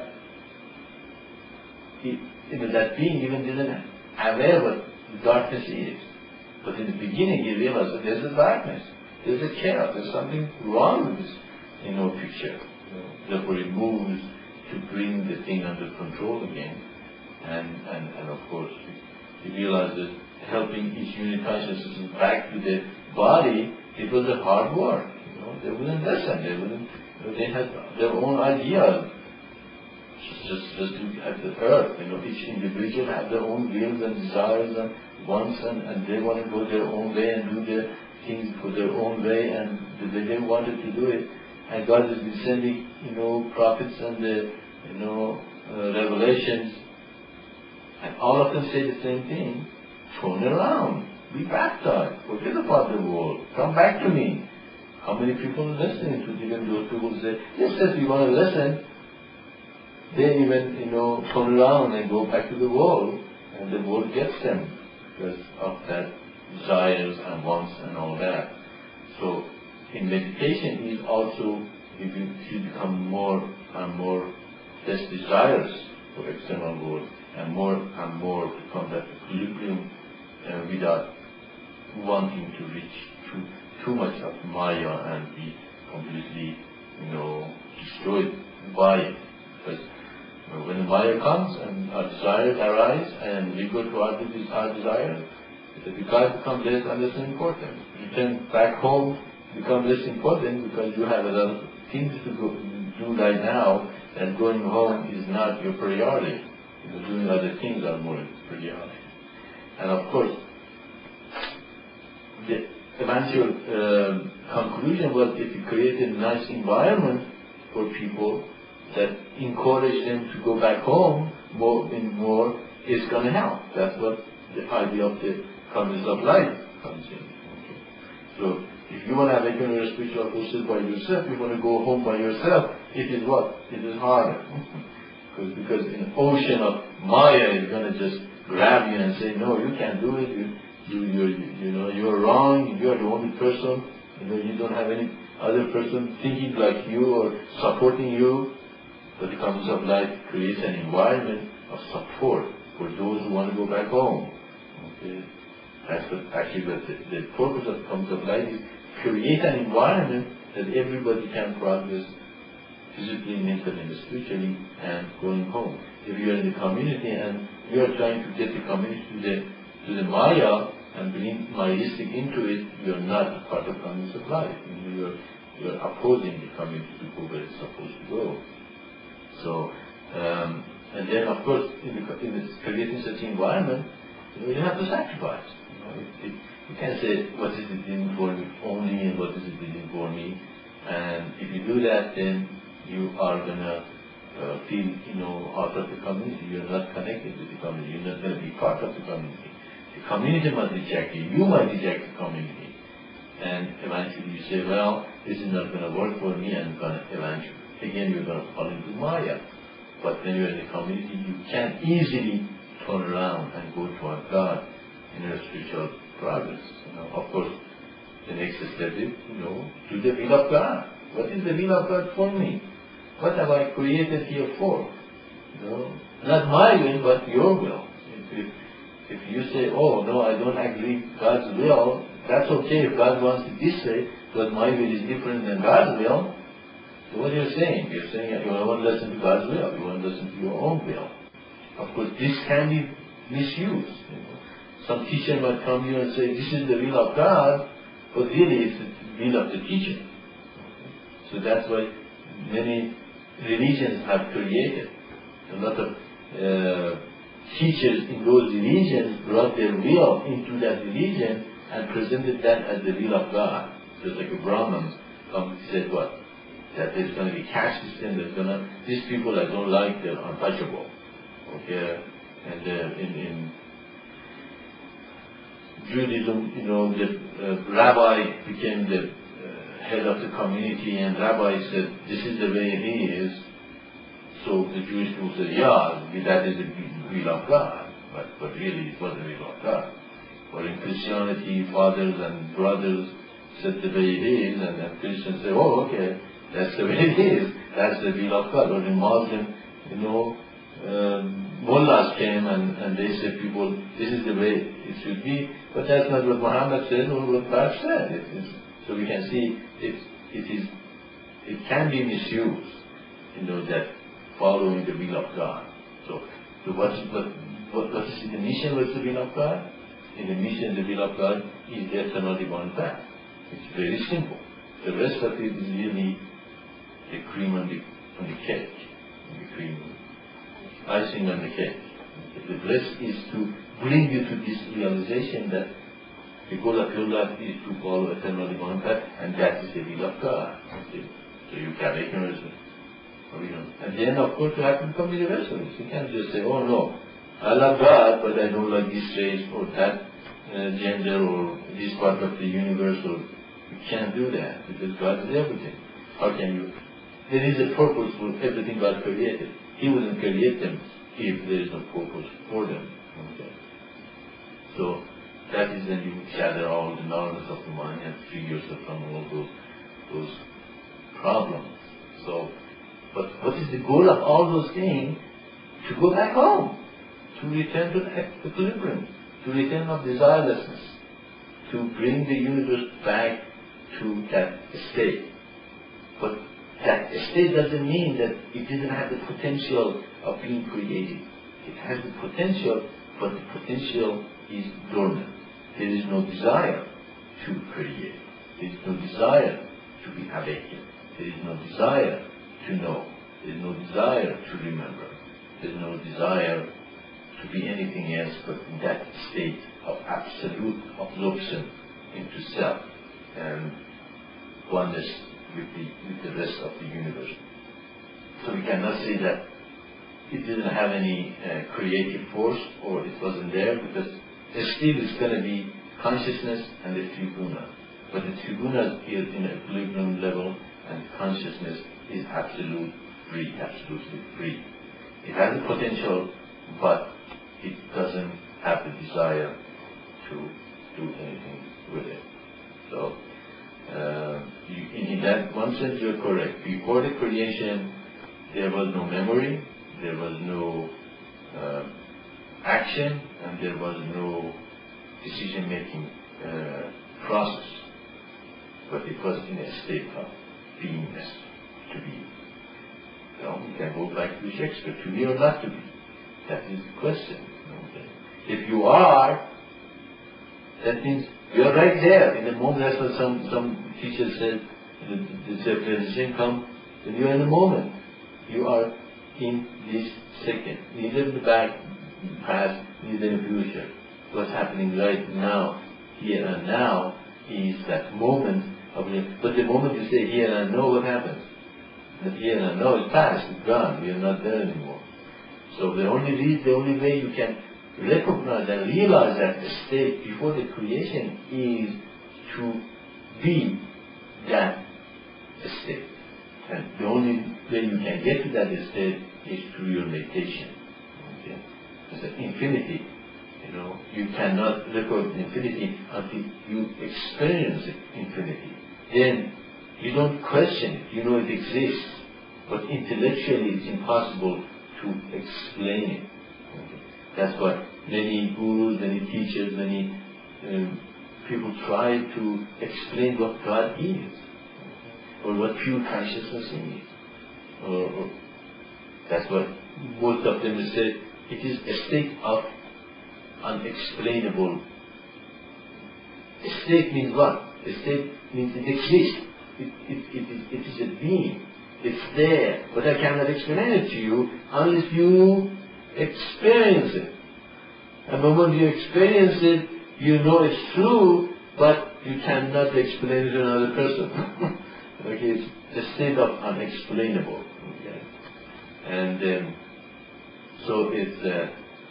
Speaker 5: that being even didn't aware what the darkness is. But in the beginning, he realized that there's a darkness, there's a chaos, there's something wrong with this, picture. Therefore, it moves to bring the thing under control again. And of course, he realized that helping each unit consciousness back to the body, it was a hard work. They wouldn't listen. They had their own ideas. Just look at the earth. Each individual had their own wills and desires and wants, and they want to go their own way and do their things for their own way and the way they wanted to do it. And God has been sending, prophets and the, revelations, and all of them say the same thing: turn around, be baptized, forget about the world, come back to me. How many people are listening to even those people who say, yes, we want to listen? They even, turn around and go back to the world, and the world gets them because of that desires and wants and all that. So, in meditation is also, you become more and more less desirous for external world, and more become that equilibrium without wanting to reach too much of Maya and be completely, destroyed by it. Because when Maya comes and our desires arise and we go to our desires, the desire becomes less and less important. You turn back home, become less important because you have a lot of things to do right now, and going home is not your priority. Doing other things are more priority. And of course, the eventual conclusion was, if you create a nice environment for people that encourage them to go back home more and more, it's going to help. That's what the idea of the concept of life comes in. Okay. So if you want to awaken your spiritual process by yourself, you want to go home by yourself, it is what? It is harder. Because an ocean of Maya is going to just grab you and say, no, you can't do it, you're wrong, you're the only person, you don't have any other person thinking like you or supporting you. But the concept of life creates an environment of support for those who want to go back home. Okay? That's what actually the purpose of the concept of life is: create an environment that everybody can progress physically, mentally, and spiritually, and going home. if you are in the community and you are trying to get the community to the Maya and bring Mayistic into it, you are not a part of community of life. You are opposing the community to go where it's supposed to go. So, and then of course, in creating such an environment, you have to sacrifice. You can't say what is it in for me only and what is it in for me. And if you do that, then you are gonna feel, out of the community. You're not connected with the community. You're not gonna be part of the community. The community must reject you. You might reject the community. And eventually you say, well, this is not gonna work for me, and eventually, again, you're gonna fall into Maya. But when you're in the community, you can easily turn around and go toward God in your spiritual progress. Of course, the next step is, do the will of God. What is the will of God for me? What have I created here for? Not my will, but your will. If you say, oh, no, I don't agree with God's will, that's okay if God wants it this way, but my will is different than God's will. So what you're saying? You're saying you don't want to listen to God's will, you want to listen to your own will. Of course, this can be misused. Some teacher might come here and say, this is the will of God, but really it's the will of the teacher. So that's why many religions have created. A lot of teachers in those religions brought their will into that religion and presented that as the will of God. Just like a Brahmin said what? That there's going to be caste system, these people I don't like, they're untouchable. Okay? And in Judaism, the rabbi became the head of the community, and rabbi said, this is the way he is. So the Jewish people said, yeah, that is the will of God. But really it wasn't the will of God. Or in Christianity, fathers and brothers said the way it is, and then Christians say, oh, okay, that's the way it is. That's the will of God. Or in Muslim, mullahs came and they said, people, this is the way it should be. But that's not what Muhammad said or what God said. So we can see it can be misused, that following the will of God. So what is the mission? What's the will of God? In the mission, the will of God is the eternal divine path. It's very simple. The rest of it is really the cream on the cake. The cream, icing on the cake. The rest is to bring you to this realization that the goal of your life is to follow eternal divine path, and that is the will of God. Okay? So you can make a and then, of course, you have to become universalist. You can't just say, oh no, I love God, but I don't like this race or that gender or this part of the universe. Or you can't do that because God is everything. How can you? There is a purpose for everything God created. He wouldn't create them if there is no purpose for them. Okay? So that is when you shatter all the knowledge of the mind and free yourself from all those problems. So, but what is the goal of all those things? To go back home, to return to equilibrium, to return of desirelessness, to bring the universe back to that state. But that state doesn't mean that it didn't have the potential of being created. It has the potential, but the potential is dormant. There is no desire to create. There is no desire to be awakened. There is no desire to know. There is no desire to remember. There is no desire to be anything else but in that state of absolute absorption into self and oneness with the rest of the universe. So we cannot say that it didn't have any creative force or it wasn't there, because still it's going to be consciousness and the tribuna. But the tribuna is in an equilibrium level, and consciousness is absolutely free. It has the potential, but it doesn't have the desire to do anything with it. So, in that one sense, you're correct. Before the creation, there was no memory, there was no action, and there was no decision-making process. But it was in a state of beingness, to be. We can go back to Shakespeare, to be or not to be. That is the question. Okay. If you are, that means you're right there in the moment. That's what some teachers said. The self-realization comes when you're in the moment. You are in this second, neither in the past, neither in the future. What's happening right now, here and now, is that moment of it. But the moment you say here and now, what happens? The here and now is past, it's gone. We are not there anymore. So the only way you can recognize and realize that state before the creation is to be that state. And the only way you can get to that state is through your meditation. Okay? It's an infinity. You cannot record infinity until you experience infinity. Then you don't question it. You know it exists. But intellectually it's impossible to explain it. Okay? That's why many gurus, many teachers, many people try to explain what God is, or what pure consciousness is. Or that's what most of them say. It is a state of unexplainable. A state means what? A state means it exists. It is a being. It's there. But I cannot explain it to you unless you experience it. And the moment you experience it, you know it's true, but you cannot explain it to another person. Okay, it's a state of unexplainable. Okay, and so it's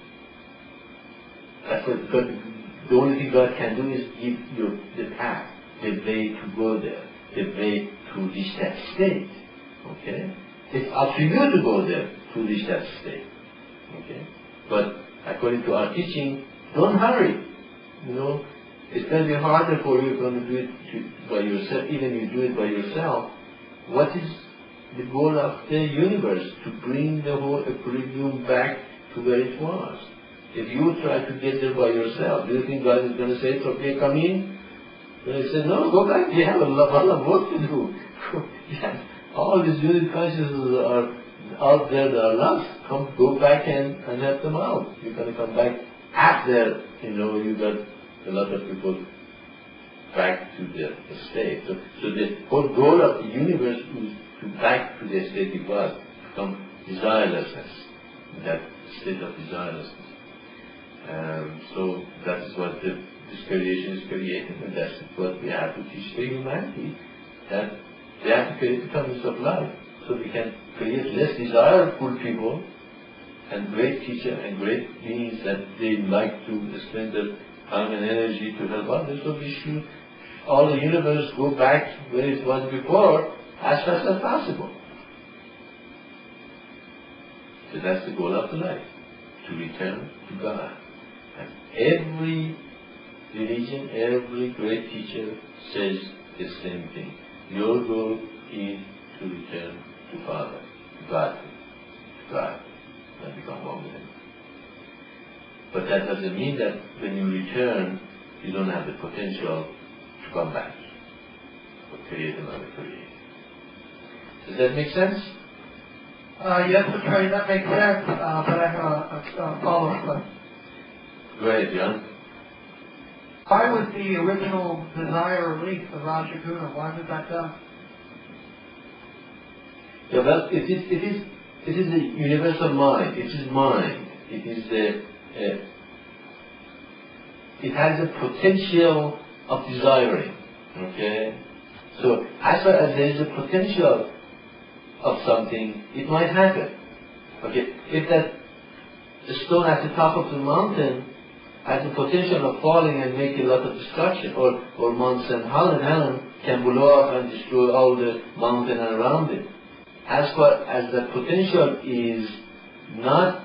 Speaker 5: that's what God. The only thing God can do is give you the path, the way to go there, the way to reach that state. Okay, it's up to you to go there to reach that state. Okay, but according to our teaching, don't hurry. It's going to be harder for you if you're going to do it by yourself. Even if you do it by yourself, what is the goal of the universe? To bring the whole equilibrium back to where it was. If you try to get there by yourself, do you think God is going to say, it's okay, come in? When he said, no, go back, you have a lot of work to do. Yeah. All these unit consciousnesses are out there that are lost. Go back and help them out. You're going to come back after, you got a lot of people back to the state. So the whole goal of the universe is to back to the state it was, to become desirelessness, that state of desirelessness. So that is what this creation is creating, and that's what we have to teach the humanity, that they have to create the conditions of life, so we can create less desireful people and great teacher and great beings that they like to spend their time and energy to help others. So we should, all the universe, go back where it was before as fast as possible. So that's the goal of the life, to return to God. And every religion, every great teacher says the same thing. Your goal is to return to Father, to God, and become one with Him. But that doesn't mean that when you return, you don't have the potential to come back or create another creation. Does that make sense?
Speaker 4: Yes, Mr. that makes sense, but I have a follow-up question.
Speaker 5: Go ahead, John.
Speaker 4: Why was the original desire released of Rajaguna? Why was that done?
Speaker 5: Yeah, well, it is the universal mind. It is mind. It is it has the potential of desiring. Okay? So as far as there is a potential of something, it might happen. Okay? If that stone at the top of the mountain has the potential of falling and making a lot of destruction, or Mount St. Helens can blow up and destroy all the mountain around it. As far as the potential is not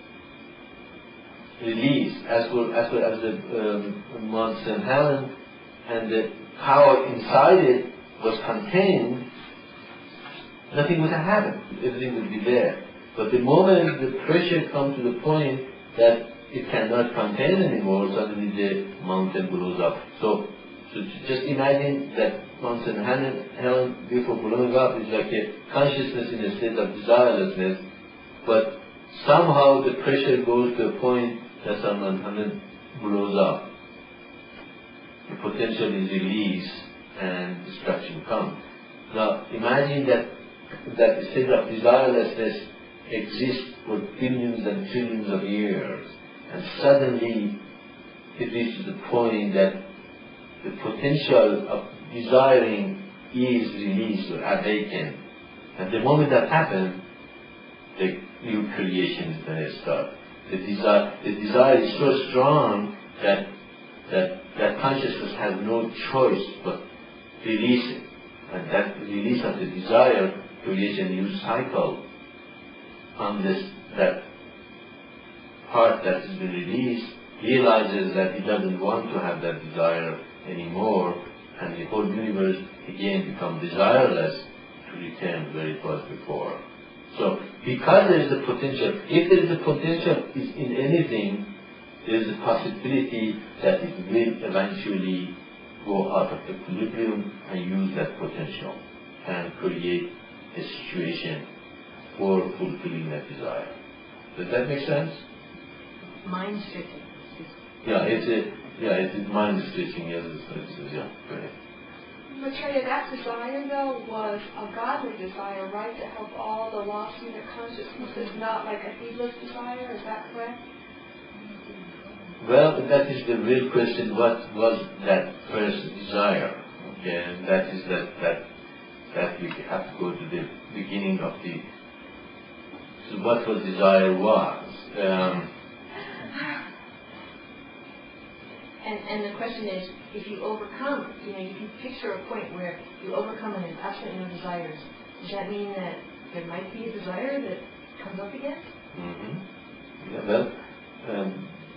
Speaker 5: released, as far as the Mount St. Helens and the power inside it was contained, nothing would have happened. Everything would be there. But the moment the pressure comes to the point that it cannot contain anymore, suddenly the mountain blows up. So just imagine that Mount St. Helens, before blowing up, is like a consciousness in a state of desirelessness, but somehow the pressure goes to a point that someone blows up. The potential is released and destruction comes. Now imagine that the state of desirelessness exists for billions and trillions of years, and suddenly it reaches the point that the potential of desiring is released or awakened. And the moment that happens, the new creation is going to start. The desire is so strong that consciousness has no choice but release it. And that release of the desire creates a new cycle. Unless that part that has been released realizes that it doesn't want to have that desire anymore, and the whole universe again becomes desireless to return where it was before. So, because there is a potential, if there is a potential in anything, there is a possibility that it will eventually go out of equilibrium and use that potential and create a situation for fulfilling that desire. Does that make sense?
Speaker 1: Mind stretching.
Speaker 5: It's mind stretching. Yes, yeah. Go ahead.
Speaker 3: Maitreya, that desire, though, was a godly desire, right, to help all the lost unit consciousness, not like a heedless desire, is that correct?
Speaker 5: Well, that is the real question. What was that first desire? Okay, and that is that we have to go to the beginning of the. So, what desire was?
Speaker 1: And the question is, if you overcome, if you picture a point where you overcome and there's absolutely no desires, does that mean that there might be a desire that comes up again?
Speaker 5: Mm-hmm. Yeah, well,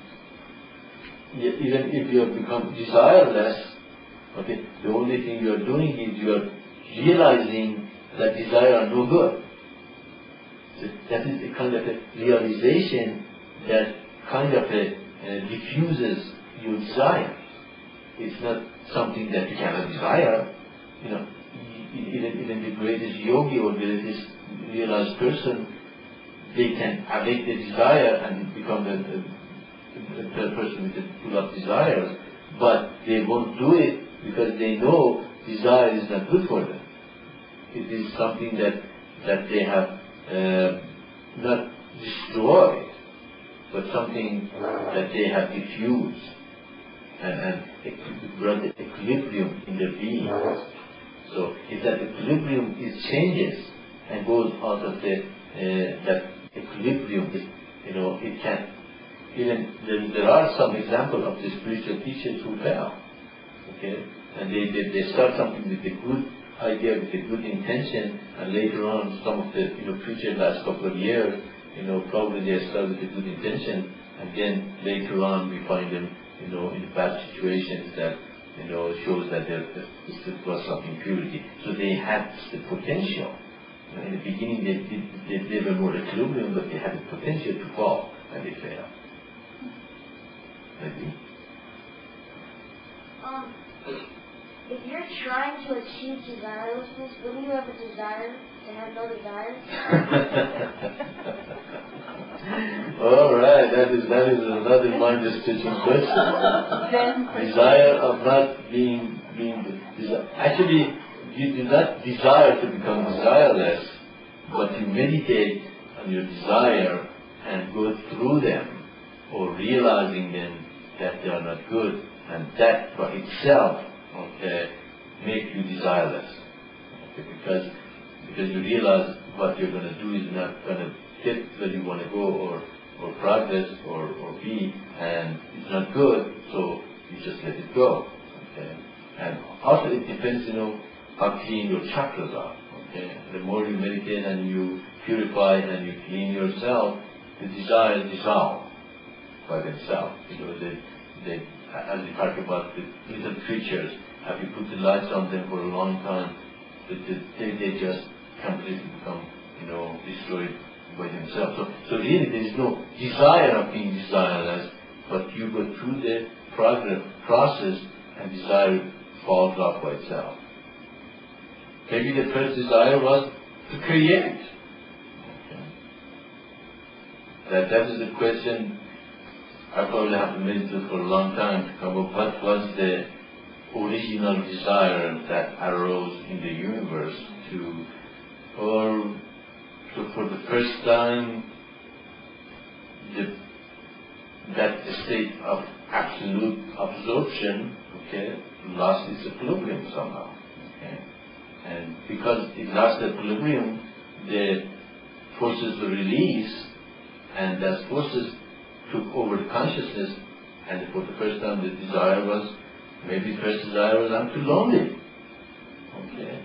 Speaker 5: even if you have become desireless, okay, the only thing you are doing is you are realizing that desire are no good. So that is a kind of a realization that kind of diffuses your desire. It's not something that you cannot desire. Even the greatest yogi or the greatest realized person, they can awake the desire and become the person with the full of desires, but they won't do it because they know desire is not good for them. It is something that they have not destroyed, but something that they have diffused and brought the equilibrium in their being. So if that equilibrium changes and goes out of that equilibrium, it can. Even there are some examples of the spiritual teachers who fail. Okay, and they start something with a good idea, with a good intention, and later on, some of the preachers last couple of years, probably they start with a good intention, and then later on we find them, in bad situations that shows that there was some impurity. So they had the potential. In the beginning, they were more equilibrium, but they had the potential to fall, and they failed.
Speaker 6: If you're trying to achieve desirelessness, wouldn't you have a desire to have no desire?
Speaker 5: All right, that is another mind-stretching question. Desire of not being actually, you do not desire to become desireless, but you meditate on your desire and go through them, or realizing them that they are not good, and that by itself, make you desireless. Okay, because you realize what you're going to do is not going to get where you want to go, or progress, or be, and it's not good, so you just let it go. Okay, and also it depends, how clean your chakras are. Okay, the more you meditate and you purify and you clean yourself, the desires dissolve by themselves. They, as we talk about the little creatures, if you put the lights on them for a long time, they just completely become, destroyed by themselves. So really there is no desire of being desireless, but you go through the process and desire falls off by itself. Maybe the first desire was to create. Okay. that is the question I probably have to meditate for a long time to come up. What was the original desire that arose in the universe so for the first time, that state of absolute absorption, okay, lost its equilibrium somehow. Okay? And because it lost equilibrium, the forces were released, and those forces took over the consciousness, and for the first time the desire was, maybe the first desire was, I'm too lonely. Okay.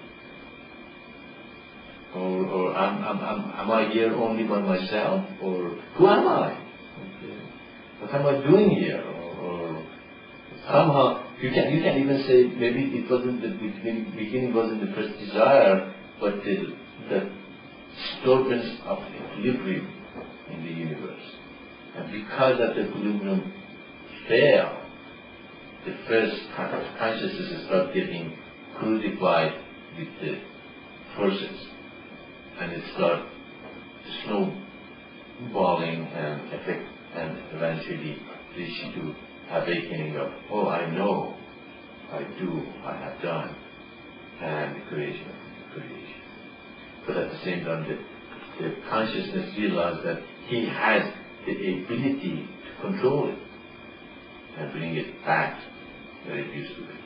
Speaker 5: Or am I here only by myself? Or who am I? Okay. What am I doing here? Or somehow you can even say maybe it wasn't the beginning wasn't the first desire, but the disturbance of equilibrium in the universe. And because that equilibrium failed, the first consciousness started getting crucified with the forces. And it started snowballing and eventually reached to awakening of, oh, I know, I do, I have done, and the creation of the creation. But at the same time, the consciousness realized that he has the ability to control it and bring it back where it used to be.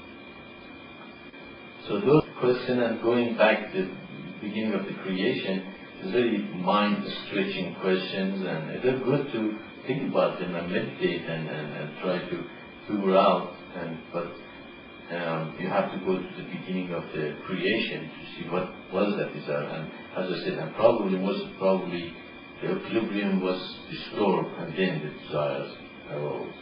Speaker 5: So those questions and going back to the beginning of the creation is very mind-stretching questions, and they're good to think about them and meditate and try to figure out. But you have to go to the beginning of the creation to see what was that desire. And as I said, and most probably the equilibrium was restored, and then the desires arose.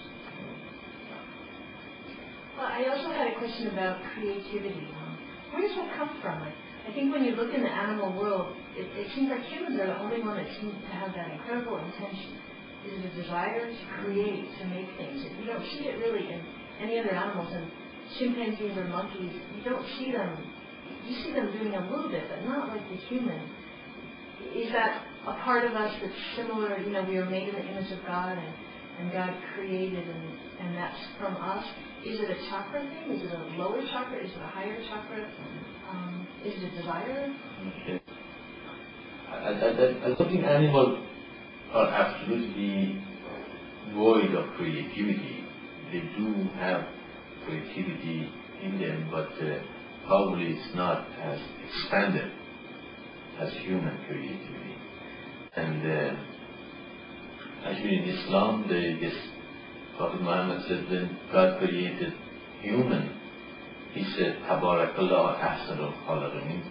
Speaker 1: Well, I also had a question about creativity. Where does that come from? I think when you look in the animal world, it seems like humans are the only one that seem to have that incredible intention. Is it a desire to create, to make things? You don't see it really in any other animals, and chimpanzees or monkeys, you don't see them. You see them doing a little bit, but not like the human. Is that a part of us that's similar? You know, we are made in the image of God, and God created, and that's from us. Is it a chakra thing? Is it a lower chakra? Is it a higher chakra? Is it a desire?
Speaker 5: Okay. I don't think animals are absolutely void of creativity. They do have creativity in them, but probably it's not as expanded as human creativity. And actually in Islam, Prophet Muhammad said when God created human, he said, Tabarakallah ahsanul khaliqin.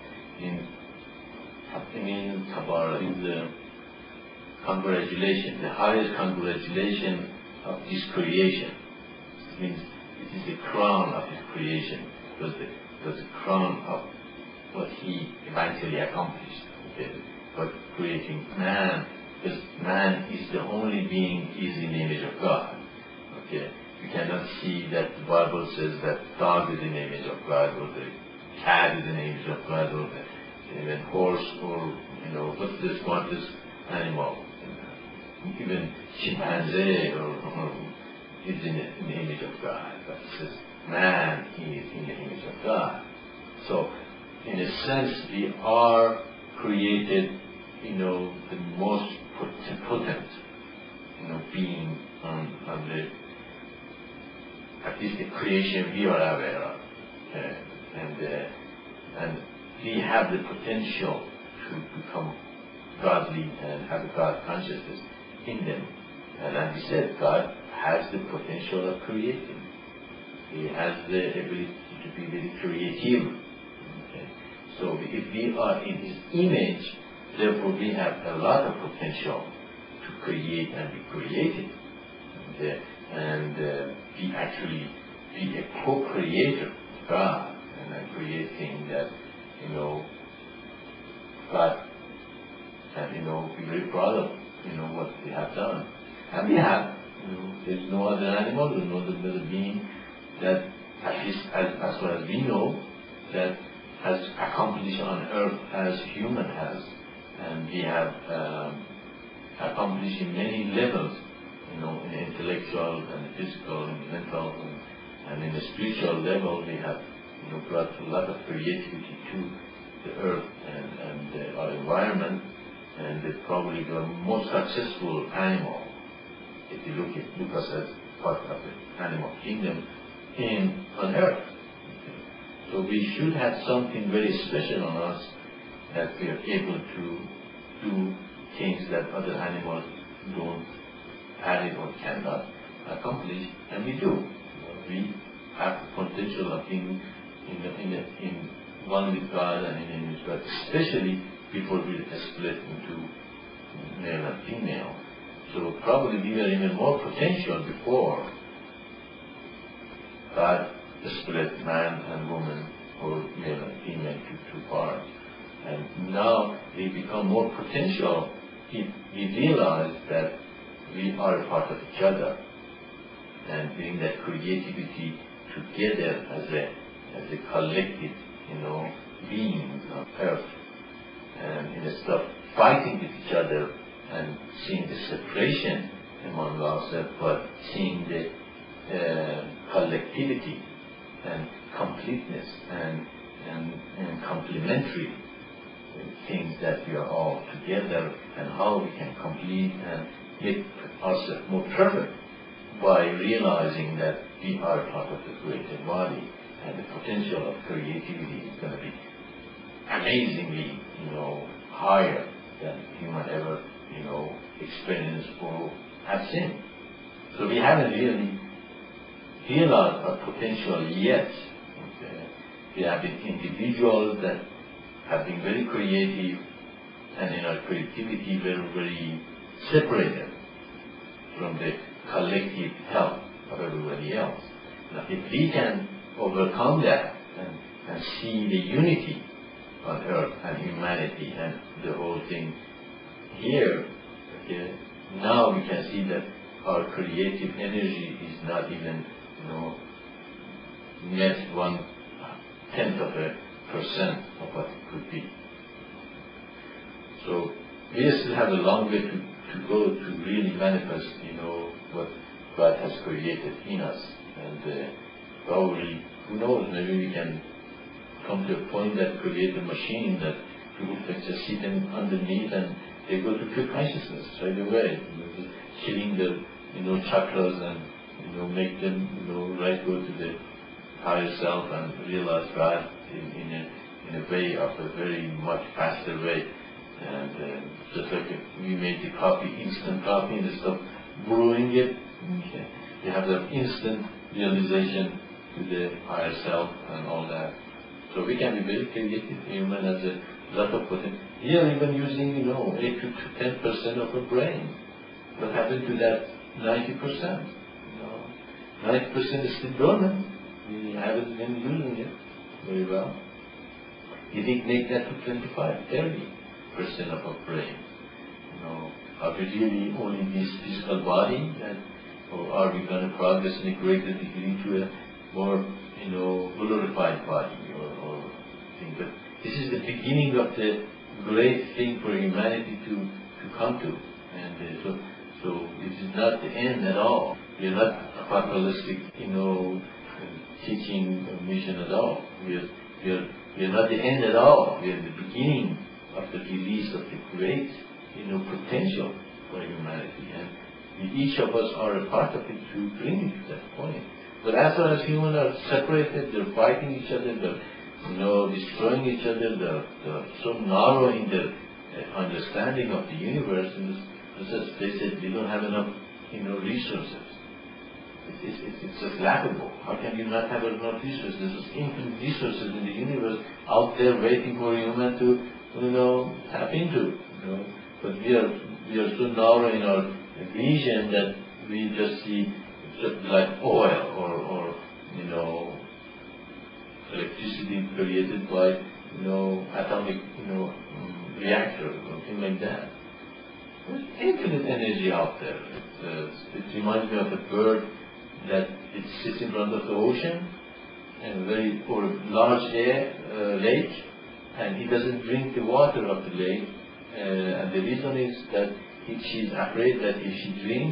Speaker 5: Tabarak is the congratulation, the highest congratulation of this creation. It means it is the crown of his creation. It was the crown of what he eventually accomplished. Okay? But creating man, because man is the only being is in the image of God. Okay? You cannot see that the Bible says that dog is in the image of God, or the cat is in the image of God, or even horse, or what's the smartest animal? Even chimpanzee or is in the image of God. But it says man is in the image of God. So in a sense we are created, the most potent, being on the, at least the creation we are aware of. And we have the potential to become godly and have a God consciousness in them. And as he said, God has the potential of creating. He has the ability to be very creative. Okay? So if we are in his image, therefore we have a lot of potential to create and be created. Okay? And we actually be a co-creator of God and create things that, God can, be very proud of, what we have done. And we have, there's no other animal, there's no other being that, at least as far as we know, that has accomplished on earth as human has. And we have accomplished in many levels, in intellectual and physical and mental and in the spiritual level. We have brought a lot of creativity to the earth and our environment, and they're probably the most successful animal if you look us as part of the animal kingdom on earth. So we should have something very special on us that we are able to do things that other animals don't have it or cannot accomplish, and we do. We have the potential of being in one with God and in His God, especially before we split into male and female. So probably we were even more potential before God split man and woman, or male and female, to two parts. And now we become more potential if we realize that we are a part of each other and bring that creativity together as a collective, being of earth. And instead of fighting with each other and seeing the separation among ourselves, but seeing the collectivity and completeness and complementary things that we are all together, and how we can complete and make ourselves more perfect by realizing that we are part of the greater body, and the potential of creativity is going to be amazingly, higher than human ever, experienced or have seen. So we haven't really realized our potential yet. Okay? We have been individuals that have been very creative, and in our creativity we're very separated from the collective help of everybody else. Now, if we can overcome that and see the unity on earth and humanity and the whole thing here, okay, now we can see that our creative energy is not even, net 0.1% of what it could be. So we still have a long way to go to really manifest, what God has created in us. And probably, who knows, maybe we can come to a point that create a machine that people can just sit underneath and they go to pure consciousness right away. Just killing the chakras and make them right go to the higher self and realize God in a way of a very much faster way. And just like we made the coffee, instant coffee, instead of brewing it, okay, you have that instant realization to the higher self and all that. So we can be very creative. Human has a lot of potential. We are even using, 8 to 10% of our brain. What happened to that 90%? 90% is still dormant. We haven't been using it very well. If we make that to 25, 30% of our brain, are we really only this physical body, or are we going to progress in a greater degree to a more, glorified body or thing? But this is the beginning of the great thing for humanity to come to, and so it is not the end at all. We are not apocalyptic, teaching mission at all. We are not the end at all. We are the beginning of the release of the great, potential for humanity, and each of us are a part of it to bring it to that point. But as far as humans are separated, they're fighting each other, they're destroying each other, they're so narrow in their understanding of the universe. They said we don't have enough, resources. It's just laughable. How can you not have enough resources? There's infinite resources in the universe out there waiting for human to, tap into. But we are so narrow in our vision that we just see just like oil or electricity created by atomic reactor or something like that. There's infinite energy out there. It reminds me of a bird that it sits in front of the ocean and or a large lake, and he doesn't drink the water of the lake, and the reason is that if she's afraid that if she drinks,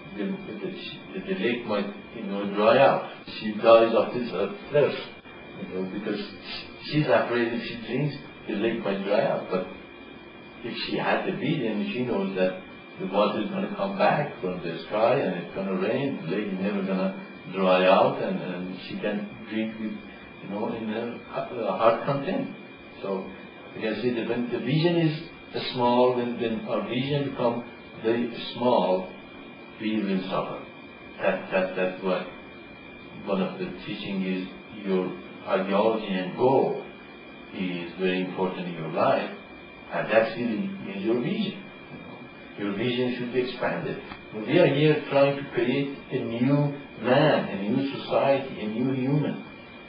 Speaker 5: the lake might, dry out. She dies of this thirst, because she's afraid if she drinks, the lake might dry out. But if she had the vision, she knows that the water is going to come back from the sky and it's going to rain. The lake is never going to dry out, and she can drink with, in a heart content. So you can see that when the vision is small, when our vision becomes very small, we will suffer. That's what one of the teaching is. Your ideology and goal is very important in your life, and that's really is your vision. Your vision should be expanded. We are here trying to create a new man, a new society, a new human.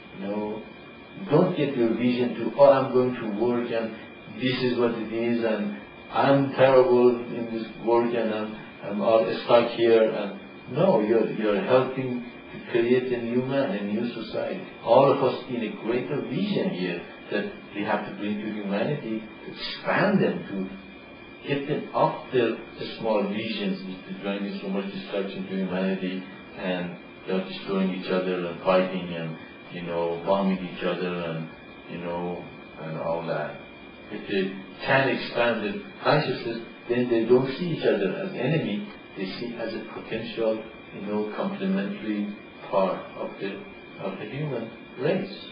Speaker 5: Don't get your vision to, I'm going to work and this is what it is, and I'm terrible in this work and I'm all stuck here. And no, you're helping to create a new man, a new society. All of us in a greater vision here that we have to bring to humanity, to expand them, to get them off their small visions, which is bringing so much destruction to humanity, and they're destroying each other and fighting and bombing each other and all that. If they can expand their consciousness, then they don't see each other as enemy. They see as a potential, complementary part of the human race.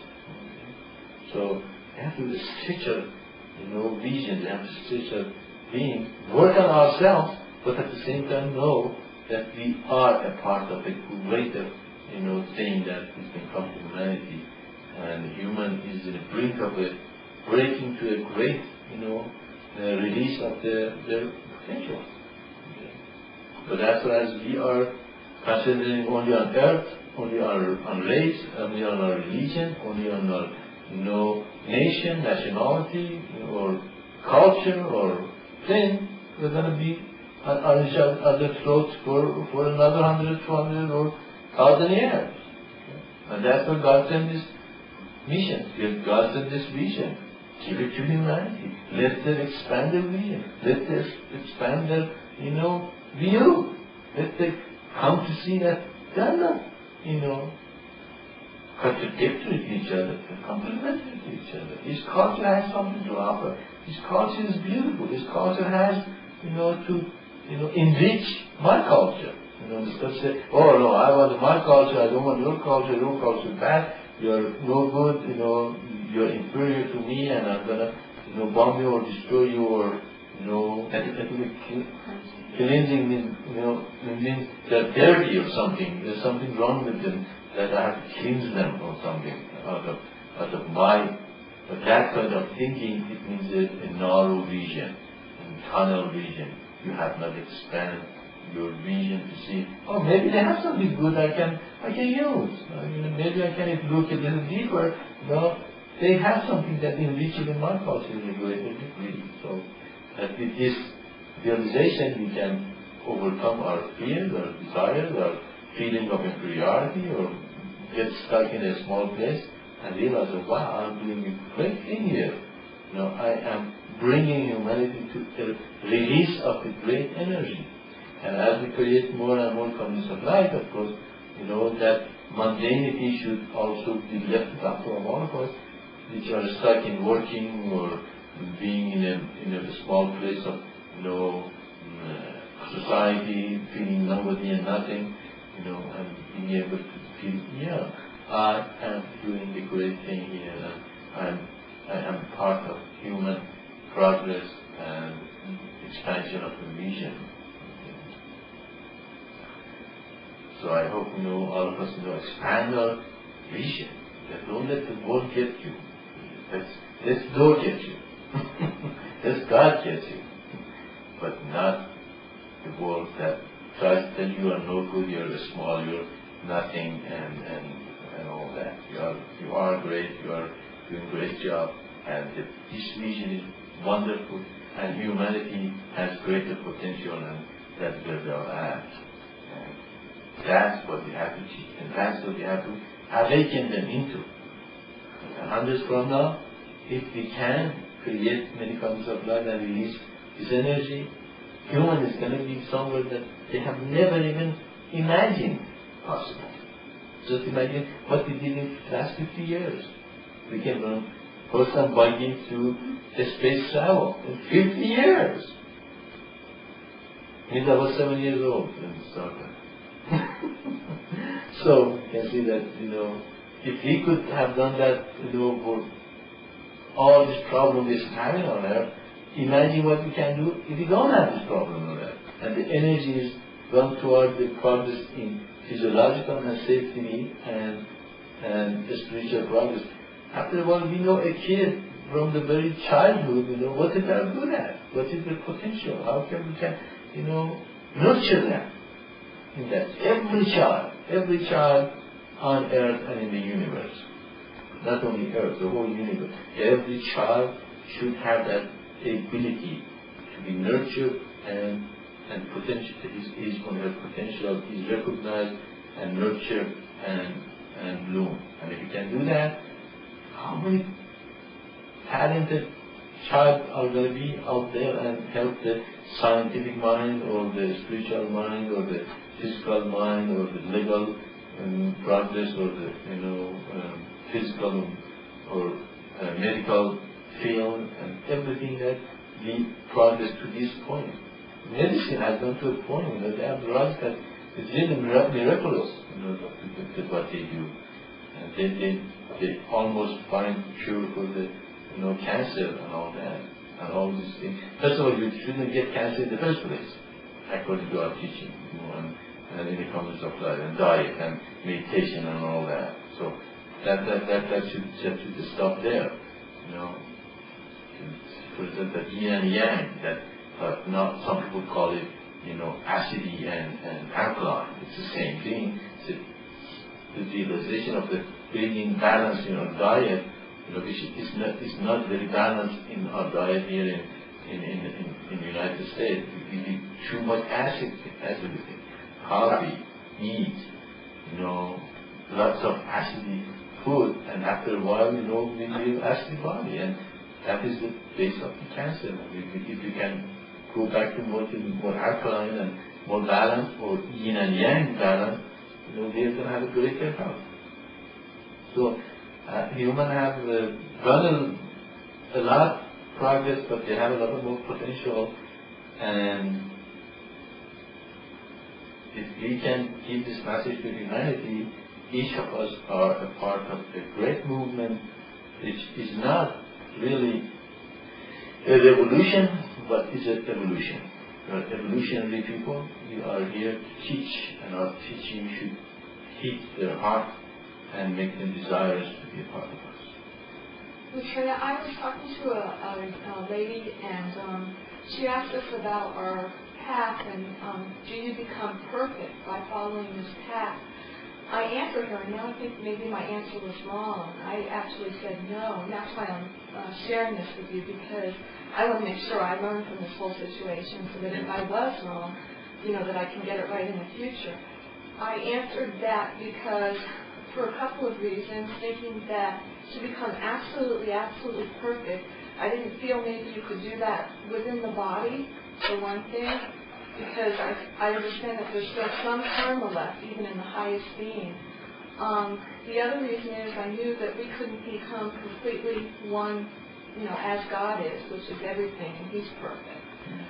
Speaker 5: So they have to stretch our, vision. They have to stretch our being, work on ourselves, but at the same time know that we are a part of a greater, thing that is going to come to humanity. And human is in the brink of it, breaking to a great, release of their potential. Okay. But as far as we are concentrating only on earth, only on race, only on our religion, only on our, nation, nationality, or culture, or thing, we're going to be on each other's throats for another 100, 200, or 1,000 years. And that's what God sent this mission. God sent this vision. Give it to humanity. Let them expand their vision. Let them expand their, view. Let them come to see that they're not, contradictory to each other. They're complementary to each other. Each culture has something to offer. Each culture is beautiful. Each culture has, to enrich my culture. Instead of say, oh no, I want my culture, I don't want your culture is bad, you're no good, you're inferior to me, and I'm gonna, bomb you or destroy you, or, cleansing means they're dirty or something. There's something wrong with them that I have to cleanse them or something out of my. But that kind of thinking, it means a narrow vision, a tunnel vision. You have not expanded your vision to see, oh, maybe they have something good I can use. Maybe I can look a little deeper. They have something that enriches in my culture in a greater degree. So that with this realization, we can overcome our fears, our desires, our feeling of inferiority, or get stuck in a small place and realize, oh, wow, I'm doing a great thing here. I am bringing humanity to the release of the great energy. And as we create more and more conditions of life, of course, that mundanity should also be left up from all of us, which are stuck in working or being in a small place of, society, feeling nobody and nothing, and being able to feel, I am doing a great thing here, and I am part of human progress and expansion of the vision. So I hope all of us expand our vision. Don't let the world get you. Let door get you. Let God get you. But not the world that tries to tell you are no good, you're small, you're nothing, and all that. You are great, you are doing a great job, and this vision is wonderful, and humanity has greater potential, and that's where we are at. And that's what we have to teach, and that's what we have to awaken them into. And 100 from now, if we can create many forms of light and release this energy, human is going to be somewhere that they have never even imagined possible. Just imagine what we did in the last 50 years. We can run horse and buggy through space travel in 50 years. Means I was 7 years old when we started. So you can see that, if we could have done that, for all this problem we're having on Earth, imagine what we can do if we don't have this problem on Earth. And the energy is gone toward the progress in physiological and safety need and spiritual progress. After a while, we know a kid from the very childhood, what they are good at, what is their potential, how can we nurture them in that. Every child on Earth and in the universe, not only Earth, the whole universe, every child should have that ability to be nurtured and potential. His or her potential is recognized and nurtured and bloom. And if you can do that, how many talented child are going to be out there and help the scientific mind or the spiritual mind or the physical mind or the legal progress or the physical or medical field and everything that we progress to this point. Medicine has gone to a point, they have drugs that it's really miraculous, what they do. And they almost find cure for the cancer and all that, and all these things. First of all, you shouldn't get cancer in the first place, according to our teaching, and in the comments of life, and diet, and meditation, and all that. So that should stop there, For example, that yin and yang, that not some people call it, acidy and alkaline. It's the same thing. The realization of the bringing balance in our diet, which is not very balanced in our diet here in the United States. We eat too much acid coffee, meat, lots of acidic food, and after a while, we live acid body, and that is the base of the cancer. If you can go back to more alkaline and more balanced, or yin and yang balance, they're going to have a greater health. So humans have done a lot of progress, but they have a lot of more potential. And if we can give this message to humanity, each of us are a part of a great movement, which is not really a revolution, but is an evolution. We are evolutionary people. We are here to teach, and our teaching should hit their heart and make them desirous to be a part of us.
Speaker 3: Maitreya, I was talking to a lady, and she asked us about our path, and do you become perfect by following this path? I answered her, and now I think maybe my answer was wrong. I actually said no, and that's why I'm sharing this with you, because I want to make sure I learn from this whole situation so that if I was wrong, that I can get it right in the future. I answered that because, for a couple of reasons, thinking that to become absolutely perfect, I didn't feel maybe you could do that within the body, for one thing, because I understand that there's still some karma left, even in the highest being. The other reason is I knew that we couldn't become completely one, as God is, which is everything, and He's perfect.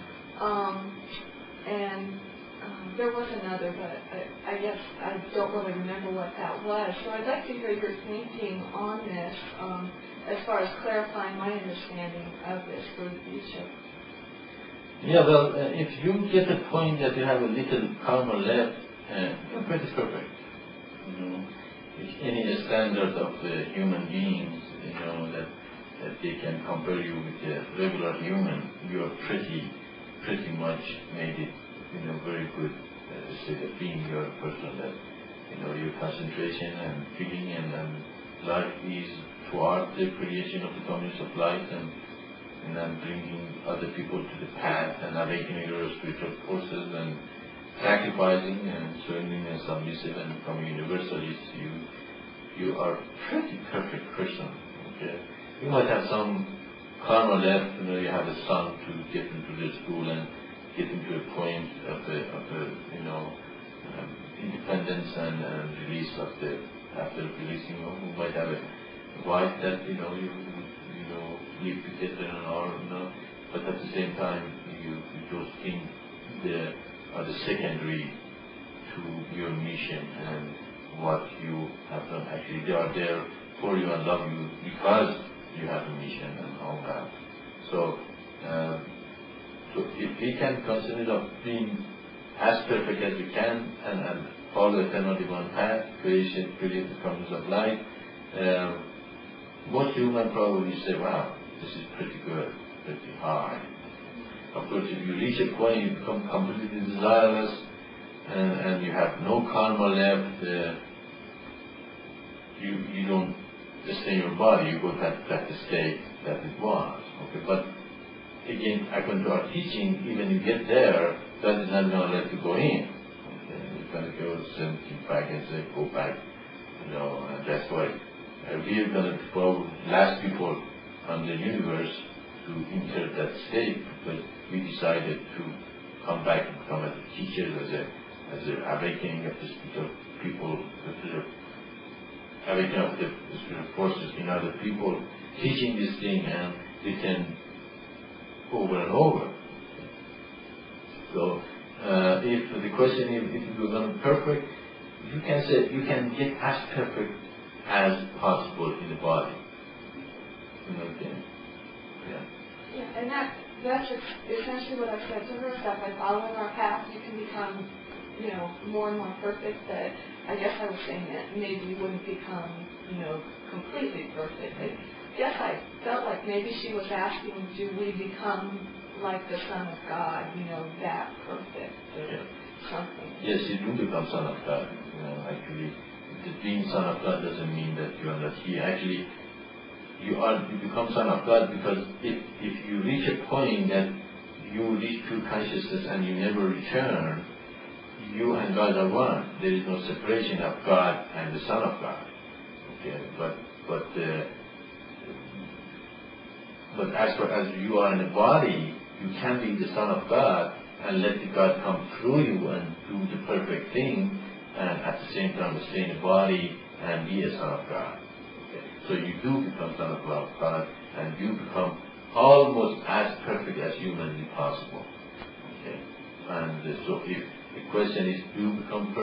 Speaker 3: There was another, but I guess I don't really remember what that was. So I'd like to hear your thinking on this, as far as clarifying my understanding of this for the future.
Speaker 5: Yeah, well, if you get the point that you have a little karma left, you're pretty perfect. If any standard of the human beings, that they can compare you with a regular human, you are pretty much made it, very good state of being. You're a person that, your concentration and feeling and life is toward the creation of the community of light and then bringing other people to the path and awakening your spiritual forces and sacrificing and surrendering and submissive and becoming universalist. You are a pretty perfect person. Okay? You might have some karma left, you have a son to get into the school and getting to a point of independence and release after releasing, who might have a wife that you live together but at the same time those things are the secondary to your mission and what you have done. Actually, they are there for you and love you because you have a mission and all that. So if we can consider of being as perfect as we can and follow eternal divine path, create the promise of light, most human probably say, wow, this is pretty good, pretty high. Of course, if you reach a point, you become completely desireless and you have no karma left, you don't stay in your body, you go back to the state that it was. Okay, but again, according to our teaching, even you get there, God is not going to let you go in. Okay, you're going to go send you back and say, go back. And that's why we are going to follow last people on the universe to enter that state, because we decided to come back and become as teachers, as an awakening of the spiritual people, awakening of the spiritual forces in other people, teaching this thing, and we can over and over. So, if the question is if you become perfect, you can say you can get as perfect as possible in the body. Okay. Yeah.
Speaker 3: Yeah, and that's essentially what I said to her, that by following our path, you can become, more and more perfect. That I guess I was saying that maybe you wouldn't become, completely perfect. I guess I felt like maybe she was asking, do we become like the Son of God, that perfect or something?
Speaker 5: Yes, you do become Son of God. Actually, being Son of God doesn't mean that you are not here. Actually, you become Son of God because if you reach a point that you reach true consciousness and you never return, you and God are one. There is no separation of God and the Son of God. Okay, but as far as you are in a body, you can be the Son of God and let the God come through you and do the perfect thing, and at the same time stay in the body and be a Son of God. Okay. So you do become Son of God, and you become almost as perfect as humanly possible. Okay. And so if the question is, do you become perfect?